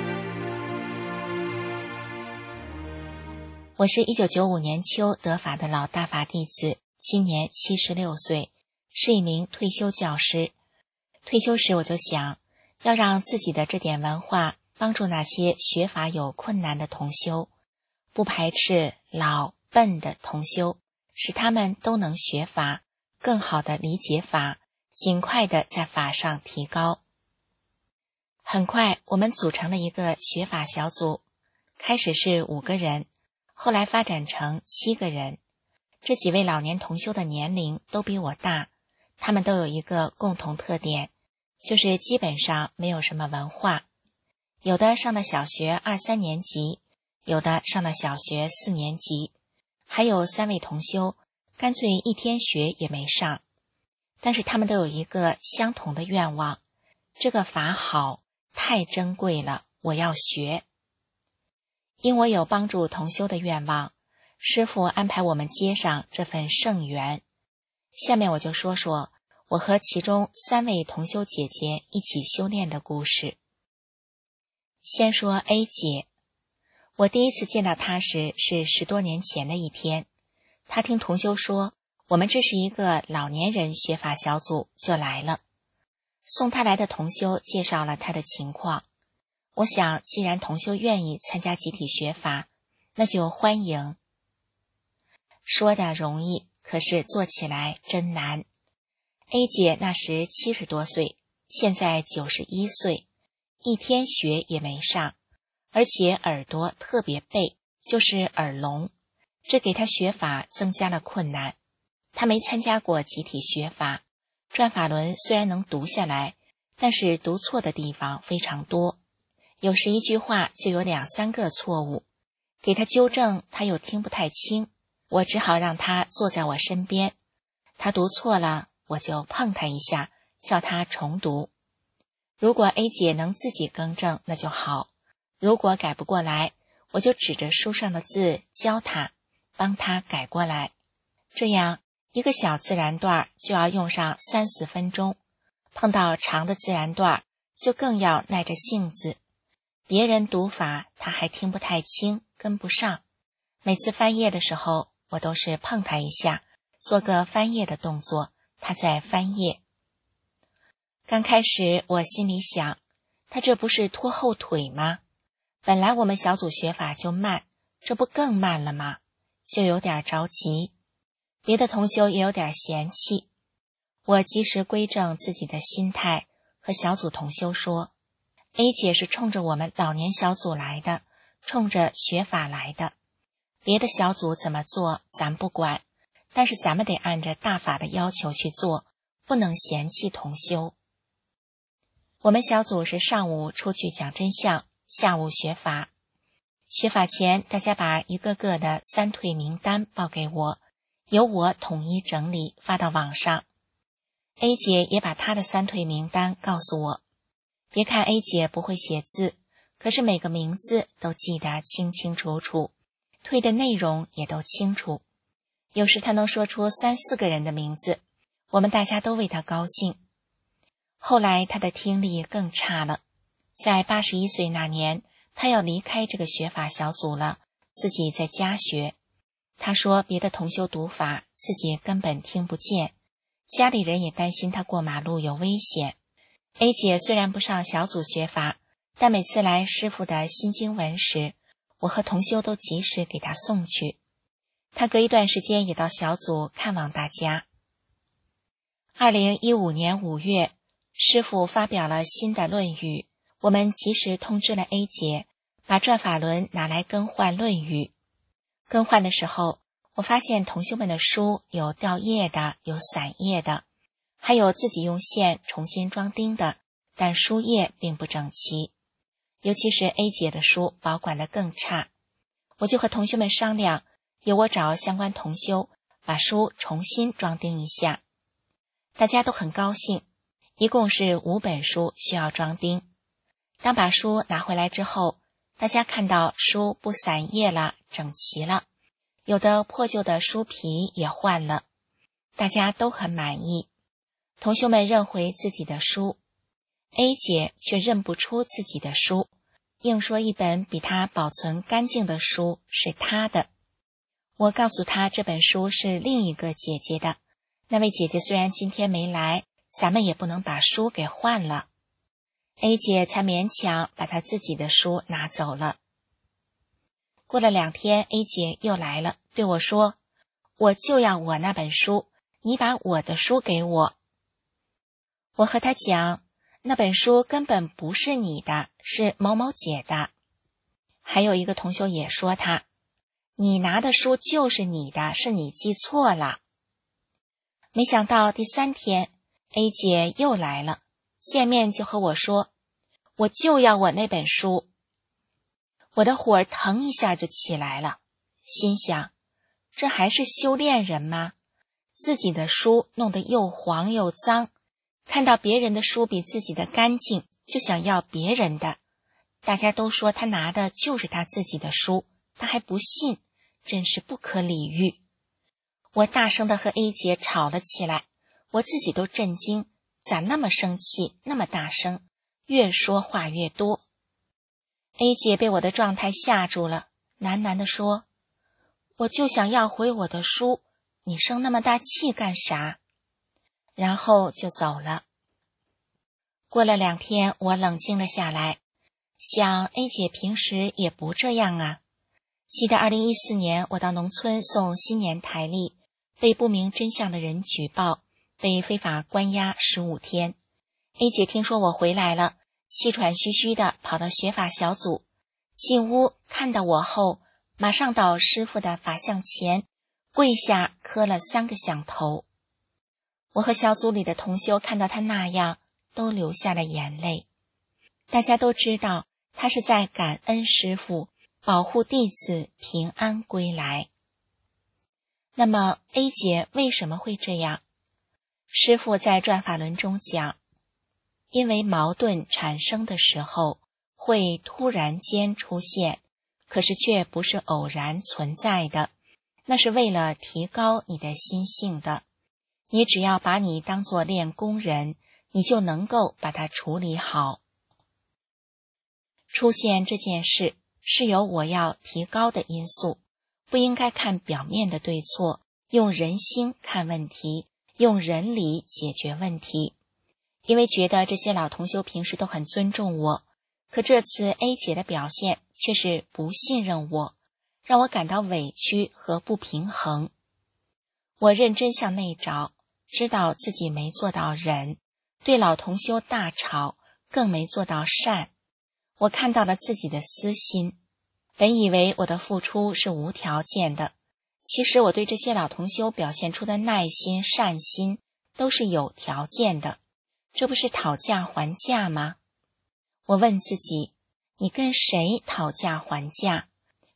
我是1995年秋得法的老大法弟子，今年76岁，是一名退休教师。退休时我就想，要让自己的这点文化帮助那些学法有困难的同修，不排斥老笨的同修，使他们都能学法，更好地理解法，尽快地在法上提高。很快我们组成了一个学法小组，开始是5个人，后来发展成7个人。这几位老年同修的年龄都比我大，他们都有一个共同特点，就是基本上没有什么文化。有的上了小学2、3年级，有的上了小学4年级，还有3位同修干脆1天学也没上。但是他们都有一个相同的愿望，这个法好，太珍贵了，我要学。因我有帮助同修的愿望，师父安排我们接上这份圣缘。下面我就说说我和其中3位同修姐姐一起修炼的故事。先说 A 姐，我第一次见到她时是10多年前的一天，她听同修说我们这是一个老年人学法小组，就来了。送她来的同修介绍了她的情况，我想既然同修愿意参加集体学法，那就欢迎。说的容易，可是做起来真难。A 姐那时70多岁，现在91岁，1天学也没上，而且耳朵特别背，就是耳聋，这给她学法增加了困难。她没参加过集体学法，转法轮虽然能读下来，但是读错的地方非常多，有时一句话就有2、3个错误，给她纠正她又听不太清，我只好让她坐在我身边，她读错了我就碰她一下，叫她重读。如果 A 姐能自己更正那就好，如果改不过来，我就指着书上的字教她，帮她改过来。这样一个小自然段就要用上3、4分钟，碰到长的自然段就更要耐着性子。别人读法她还听不太清，跟不上。每次翻页的时候，我都是碰她一下，做个翻页的动作，她在翻页。刚开始我心里想，她这不是拖后腿吗？本来我们小组学法就慢，这不更慢了吗？就有点着急。别的同修也有点嫌弃。我及时归正自己的心态，和小组同修说， A 姐是冲着我们老年小组来的，冲着学法来的，别的小组怎么做咱不管，但是咱们得按着大法的要求去做，不能嫌弃同修。我们小组是上午出去讲真相，下午学法。 学法前，大家把一个个的三退名单报给我，由我统一整理发到网上。A 姐也把她的三退名单告诉我。别看 A 姐不会写字，可是每个名字都记得清清楚楚，退的内容也都清楚。有时她能说出3、4个人的名字，我们大家都为她高兴。后来她的听力更差了，在81岁那年，她要离开这个学法小组了，自己在家学。她说别的同修读法，自己根本听不见，家里人也担心她过马路有危险。A 姐虽然不上小组学法，但每次来师父的心经文时，我和同修都及时给她送去。她隔一段时间也到小组看望大家。2015年5月，师父发表了新的论语，我们及时通知了 A 姐，把转法轮拿来更换论语。更换的时候，我发现同修们的书有掉页的，有散页的，还有自己用线重新装订的，但书页并不整齐。尤其是 A 姐的书保管得更差，我就和同修们商量，由我找相关同修把书重新装订一下。大家都很高兴，一共是5本书需要装订。当把书拿回来之后，大家看到书不散页了，整齐了，有的破旧的书皮也换了，大家都很满意。同修们认回自己的书， A 姐却认不出自己的书，硬说一本比她保存干净的书是她的。我告诉她这本书是另一个姐姐的，那位姐姐虽然今天没来，咱们也不能把书给换了。A 姐才勉强把她自己的书拿走了。过了2天， A 姐又来了，对我说，我就要我那本书，你把我的书给我。我和她讲，那本书根本不是你的，是某某姐的。还有一个同修也说她，你拿的书就是你的，是你记错了。没想到第3天 A 姐又来了，见面就和我说，我就要我那本书。我的火腾一下就起来了，心想，这还是修炼人吗？自己的书弄得又黄又脏，看到别人的书比自己的干净，就想要别人的。大家都说他拿的就是他自己的书，他还不信，真是不可理喻。我大声地和 A 姐吵了起来，我自己都震惊，咋那么生气，那么大声，越说话越多。A 姐被我的状态吓住了，喃喃地说，我就想要回我的书，你生那么大气干啥？然后就走了。过了2天，我冷静了下来，想 A 姐平时也不这样啊。记得2014年我到农村送新年台历，被不明真相的人举报，被非法关押15天。A 姐听说我回来了，气喘吁吁地跑到学法小组，进屋看到我后，马上到师父的法像前跪下磕了3个响头。我和小组里的同修看到他那样，都流下了眼泪。大家都知道他是在感恩师父保护弟子平安归来。那么 A 姐为什么会这样？师父在转法轮中讲，因为矛盾产生的时候会突然间出现，可是却不是偶然存在的，那是为了提高你的心性的。你只要把你当作练功人，你就能够把它处理好。出现这件事是有我要提高的因素，不应该看表面的对错，用人心看问题，用人理解决问题。因为觉得这些老同修平时都很尊重我，可这次 A 姐的表现却是不信任我，让我感到委屈和不平衡。我认真向内找，知道自己没做到忍，对老同修大吵，更没做到善。我看到了自己的私心，本以为我的付出是无条件的，其实我对这些老同修表现出的耐心、善心都是有条件的，这不是讨价还价吗？我问自己，你跟谁讨价还价？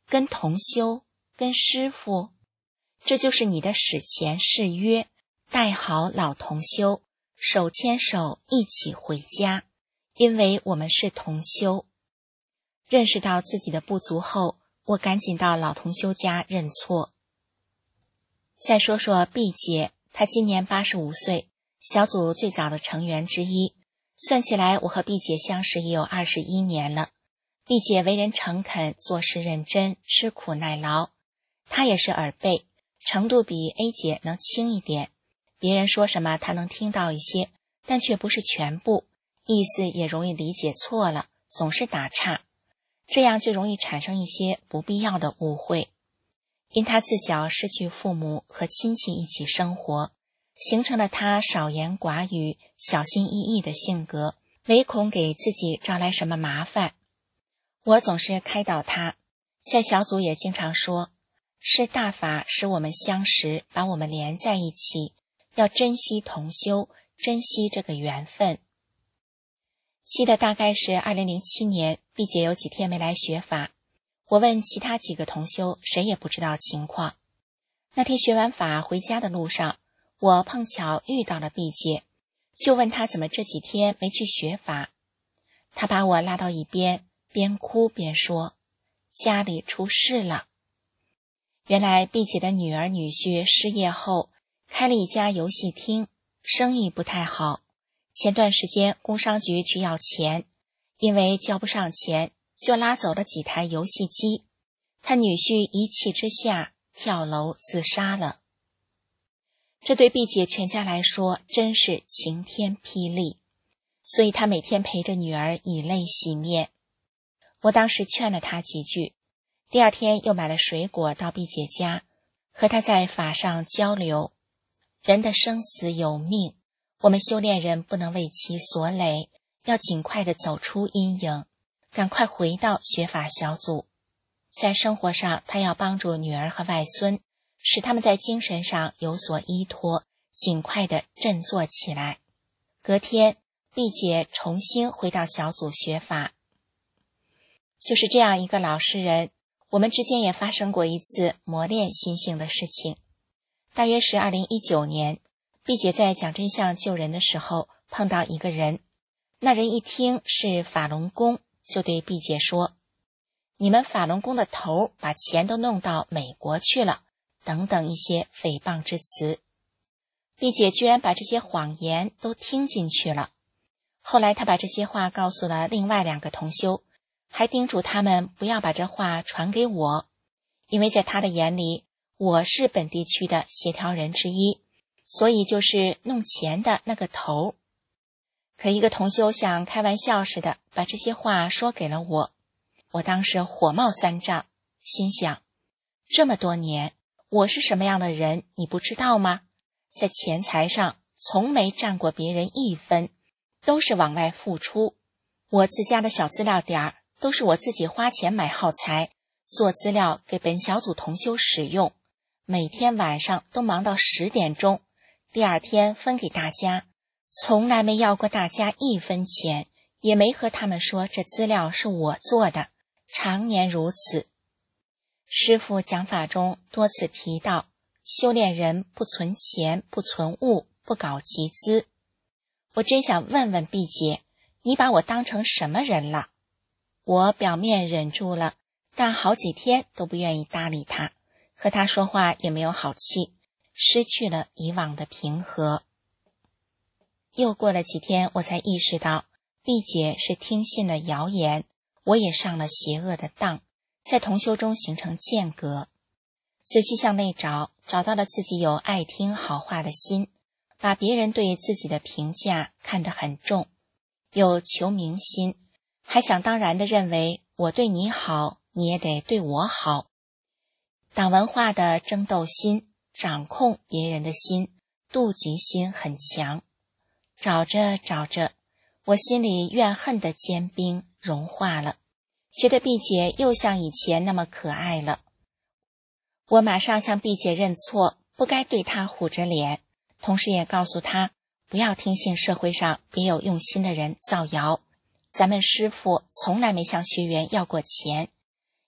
跟同修，跟师父，这就是你的史前誓约，带好老同修，手牵手一起回家，因为我们是同修。认识到自己的不足后，我赶紧到老同修家认错。再说说毕姐，她今年85岁，小组最早的成员之一，算起来我和毕姐相识也有21年了。毕姐为人诚恳，做事认真，吃苦耐劳。她也是耳背，程度比 A 姐能轻一点，别人说什么她能听到一些，但却不是全部，意思也容易理解错了，总是打岔，这样就容易产生一些不必要的误会。因她自小失去父母和亲戚一起生活，形成了她少言寡语、小心翼翼的性格，唯恐给自己招来什么麻烦。我总是开导她，在小组也经常说，是大法使我们相识，把我们连在一起，要珍惜同修，珍惜这个缘分。记得大概是2007年，毕姐有几天没来学法，我问其他几个同修，谁也不知道情况。那天学完法回家的路上，我碰巧遇到了毕姐，就问她怎么这几天没去学法。她把我拉到一边，边哭边说，家里出事了。原来毕姐的女儿女婿失业后开了一家游戏厅，生意不太好。前段时间工商局去要钱，因为交不上钱，就拉走了几台游戏机。他女婿一气之下跳楼自杀了。这对毕姐全家来说真是晴天霹雳，所以她每天陪着女儿以泪洗面。我当时劝了她几句，第二天又买了水果到毕姐家，和她在法上交流。人的生死有命，我们修炼人不能为其所累，要尽快地走出阴影，赶快回到学法小组。在生活上，她要帮助女儿和外孙，使他们在精神上有所依托，尽快地振作起来。隔天，毕姐重新回到小组学法。就是这样一个老实人，我们之间也发生过一次磨练心性的事情。大约是2019年，毕姐在讲真相救人的时候碰到一个人，那人一听是法轮功，就对毕姐说，你们法轮功的头把钱都弄到美国去了，等等一些诽谤之词。毕姐居然把这些谎言都听进去了。后来她把这些话告诉了另外2个同修，还叮嘱他们不要把这话传给我，因为在他的眼里，我是本地区的协调人之一，所以就是弄钱的那个头。可一个同修像开玩笑似的把这些话说给了我，我当时火冒三丈，心想，这么多年我是什么样的人你不知道吗？在钱财上从没占过别人1分，都是往外付出。我自家的小资料点都是我自己花钱买耗材，做资料给本小组同修使用，每天晚上都忙到10点钟，第二天分给大家，从来没要过大家1分钱，也没和他们说这资料是我做的，常年如此。师父讲法中多次提到，修炼人不存钱，不存物，不搞集资。我真想问问毕姐，你把我当成什么人了？我表面忍住了，但好几天都不愿意搭理他，和他说话也没有好气，失去了以往的平和。又过了几天，我才意识到毕姐是听信了谣言，我也上了邪恶的当，在同修中形成间隔。仔细向内找，找到了自己有爱听好话的心，把别人对自己的评价看得很重，有求名心，还想当然地认为我对你好，你也得对我好。党文化的争斗心，掌控别人的心，妒忌心很强。找着找着，我心里怨恨的坚冰融化了，觉得毕姐又像以前那么可爱了。我马上向毕姐认错，不该对她虎着脸，同时也告诉她不要听信社会上别有用心的人造谣，咱们师父从来没向学员要过钱，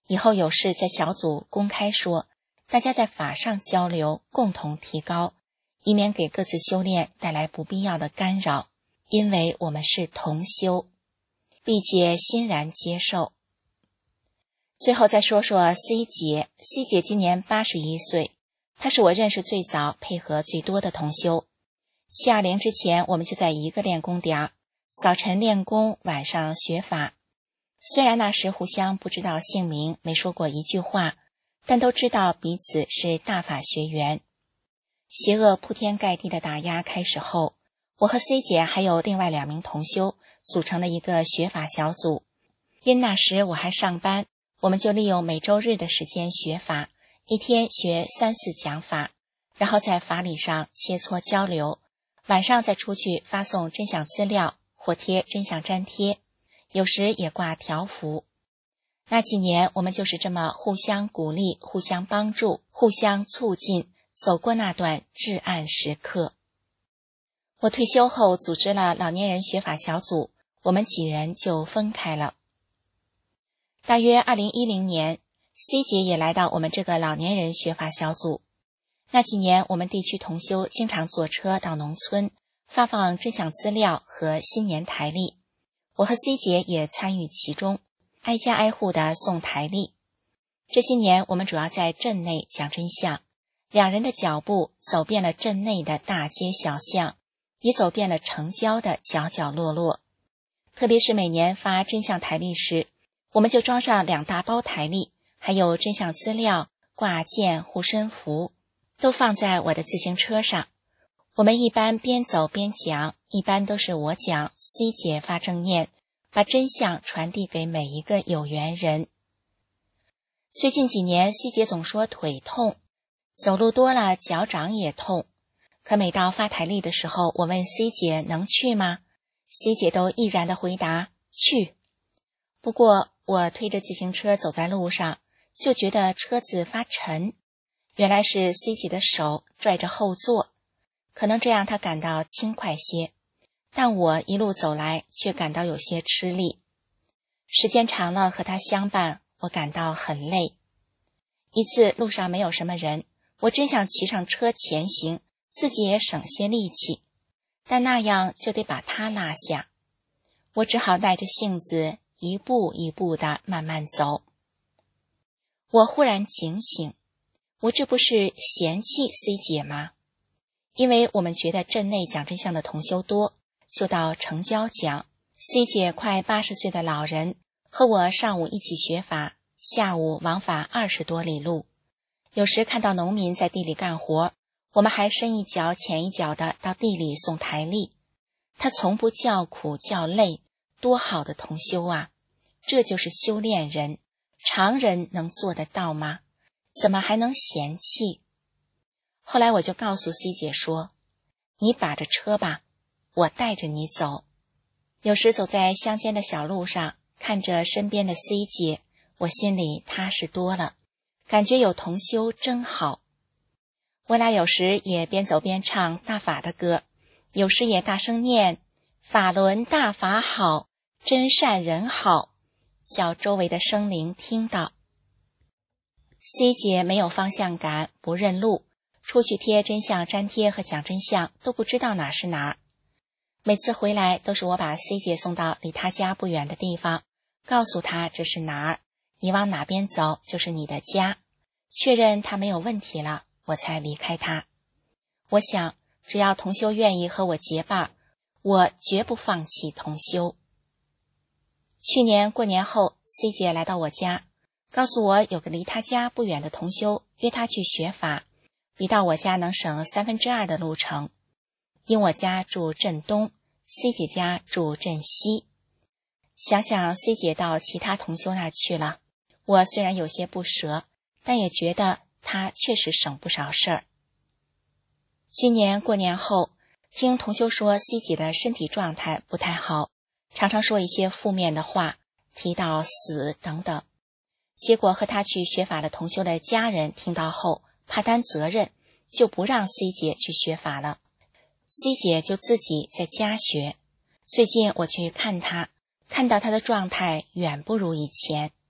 以后有事在小组公开说，大家在法上交流，共同提高，以免给各自修炼带来不必要的干扰，因为我们是同修。毕姐欣然接受。最后再说说 C 姐， C 姐今年81岁，她是我认识最早配合最多的同修。720之前我们就在一个练功点，早晨练功，晚上学法。虽然那时互相不知道姓名，没说过一句话，但都知道彼此是大法学员。邪恶铺天盖地的打压开始后，我和 C 姐还有另外2名同修组成了一个学法小组。因那时我还上班，我们就利用每周日的时间学法，一天学3、4讲法，然后在法理上切磋交流，晚上再出去发送真相资料或贴真相粘贴，有时也挂条幅。那几年我们就是这么互相鼓励，互相帮助，互相促进，走过那段至暗时刻。我退休后组织了老年人学法小组，我们几人就分开了。大约2010年 C 姐也来到我们这个老年人学法小组。那几年我们地区同修经常坐车到农村发放真相资料和新年台历，我和 C 姐也参与其中，挨家挨户的送台历。这些年我们主要在镇内讲真相，2人的脚步走遍了镇内的大街小巷，也走遍了城郊的角角落落。特别是每年发真相台历时，我们就装上2大包台历，还有真相资料、挂件、护身符，都放在我的自行车上。我们一般边走边讲，一般都是我讲，C 姐发正念，把真相传递给每一个有缘人。最近几年 C 姐总说腿痛，走路多了脚掌也痛，可每到发台历的时候，我问 C 姐能去吗？ C 姐都毅然地回答去。不过我推着自行车走在路上，就觉得车子发沉，原来是 C 姐的手拽着后座，可能这样她感到轻快些，但我一路走来却感到有些吃力。时间长了和她相伴，我感到很累。一次路上没有什么人，我真想骑上车前行，自己也省些力气，但那样就得把她拉下。我只好耐着性子一步一步地慢慢走。我忽然警醒，我这不是嫌弃 C 姐吗？因为我们觉得镇内讲真相的同修多，就到城郊讲。C 姐快80岁的老人，和我上午一起学法，下午往返20多里路。有时看到农民在地里干活，我们还深一脚浅一脚的到地里送台历。他从不叫苦叫累，多好的同修啊！这就是修炼人，常人能做得到吗？怎么还能嫌弃？后来我就告诉 C 姐说，你把着车吧，我带着你走。有时走在乡间的小路上，看着身边的 C 姐，我心里踏实多了，感觉有同修真好。我俩有时也边走边唱大法的歌，有时也大声念法轮大法好，真善人好，叫周围的生灵听到。C 姐没有方向感，不认路，出去贴真相粘贴和讲真相都不知道哪是哪儿。每次回来都是我把 C 姐送到离她家不远的地方，告诉她这是哪儿，你往哪边走就是你的家，确认她没有问题了，我才离开她。我想只要同修愿意和我结伴，我绝不放弃同修。去年过年后 C 姐来到我家，告诉我有个离她家不远的同修约她去学法，比到我家能省2/3的路程。因我家住镇东， C 姐家住镇西。想想 C 姐到其他同修那儿去了，我虽然有些不舍，但也觉得她确实省不少事儿。今年过年后，听同修说 C 姐的身体状态不太好，常常说一些负面的话，提到死等等。结果和她去学法的同修的家人听到后，怕担责任，就不让 C 姐去学法了。C 姐就自己在家学。最近我去看她，看到她的状态远不如以前。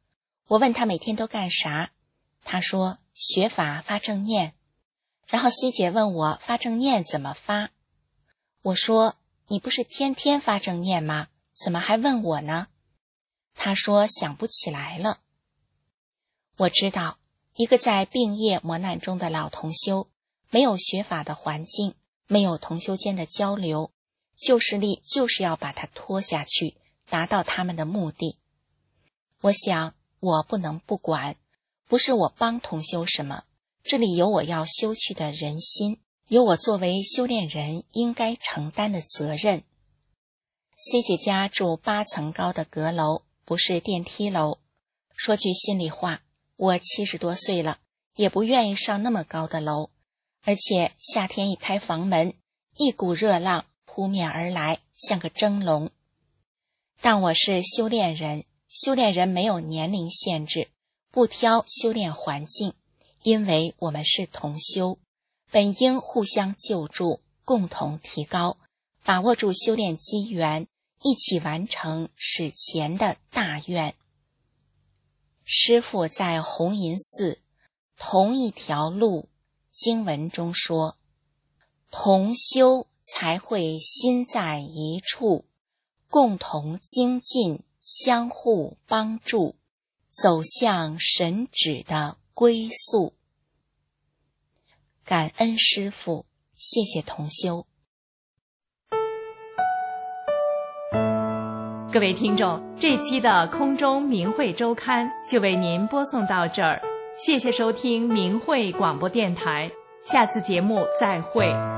我问他每天都干啥，他说学法发正念。然后希姐问我发正念怎么发，我说你不是天天发正念吗？怎么还问我呢？他说想不起来了。我知道一个在病业磨难中的老同修，没有学法的环境，没有同修间的交流，旧势力就是要把他拖下去，达到他们的目的。我想我不能不管，不是我帮同修什么，这里有我要修去的人心，有我作为修炼人应该承担的责任。希姐家住8层高的阁楼，不是电梯楼。说句心里话，我70多岁了，也不愿意上那么高的楼，而且夏天一开房门，一股热浪扑面而来，像个蒸笼。但我是修炼人，修炼人没有年龄限制，不挑修炼环境，因为我们是同修，本应互相救助，共同提高，把握住修炼机缘，一起完成史前的大愿。师父在红银寺同一条路经文中说，同修才会心在一处，共同精进，相互帮助，走向神旨的归宿。感恩师父，谢谢同修。 各位听众，这期的空中明慧周刊就为您播送到这儿，谢谢收听明慧广播电台，下次节目再会。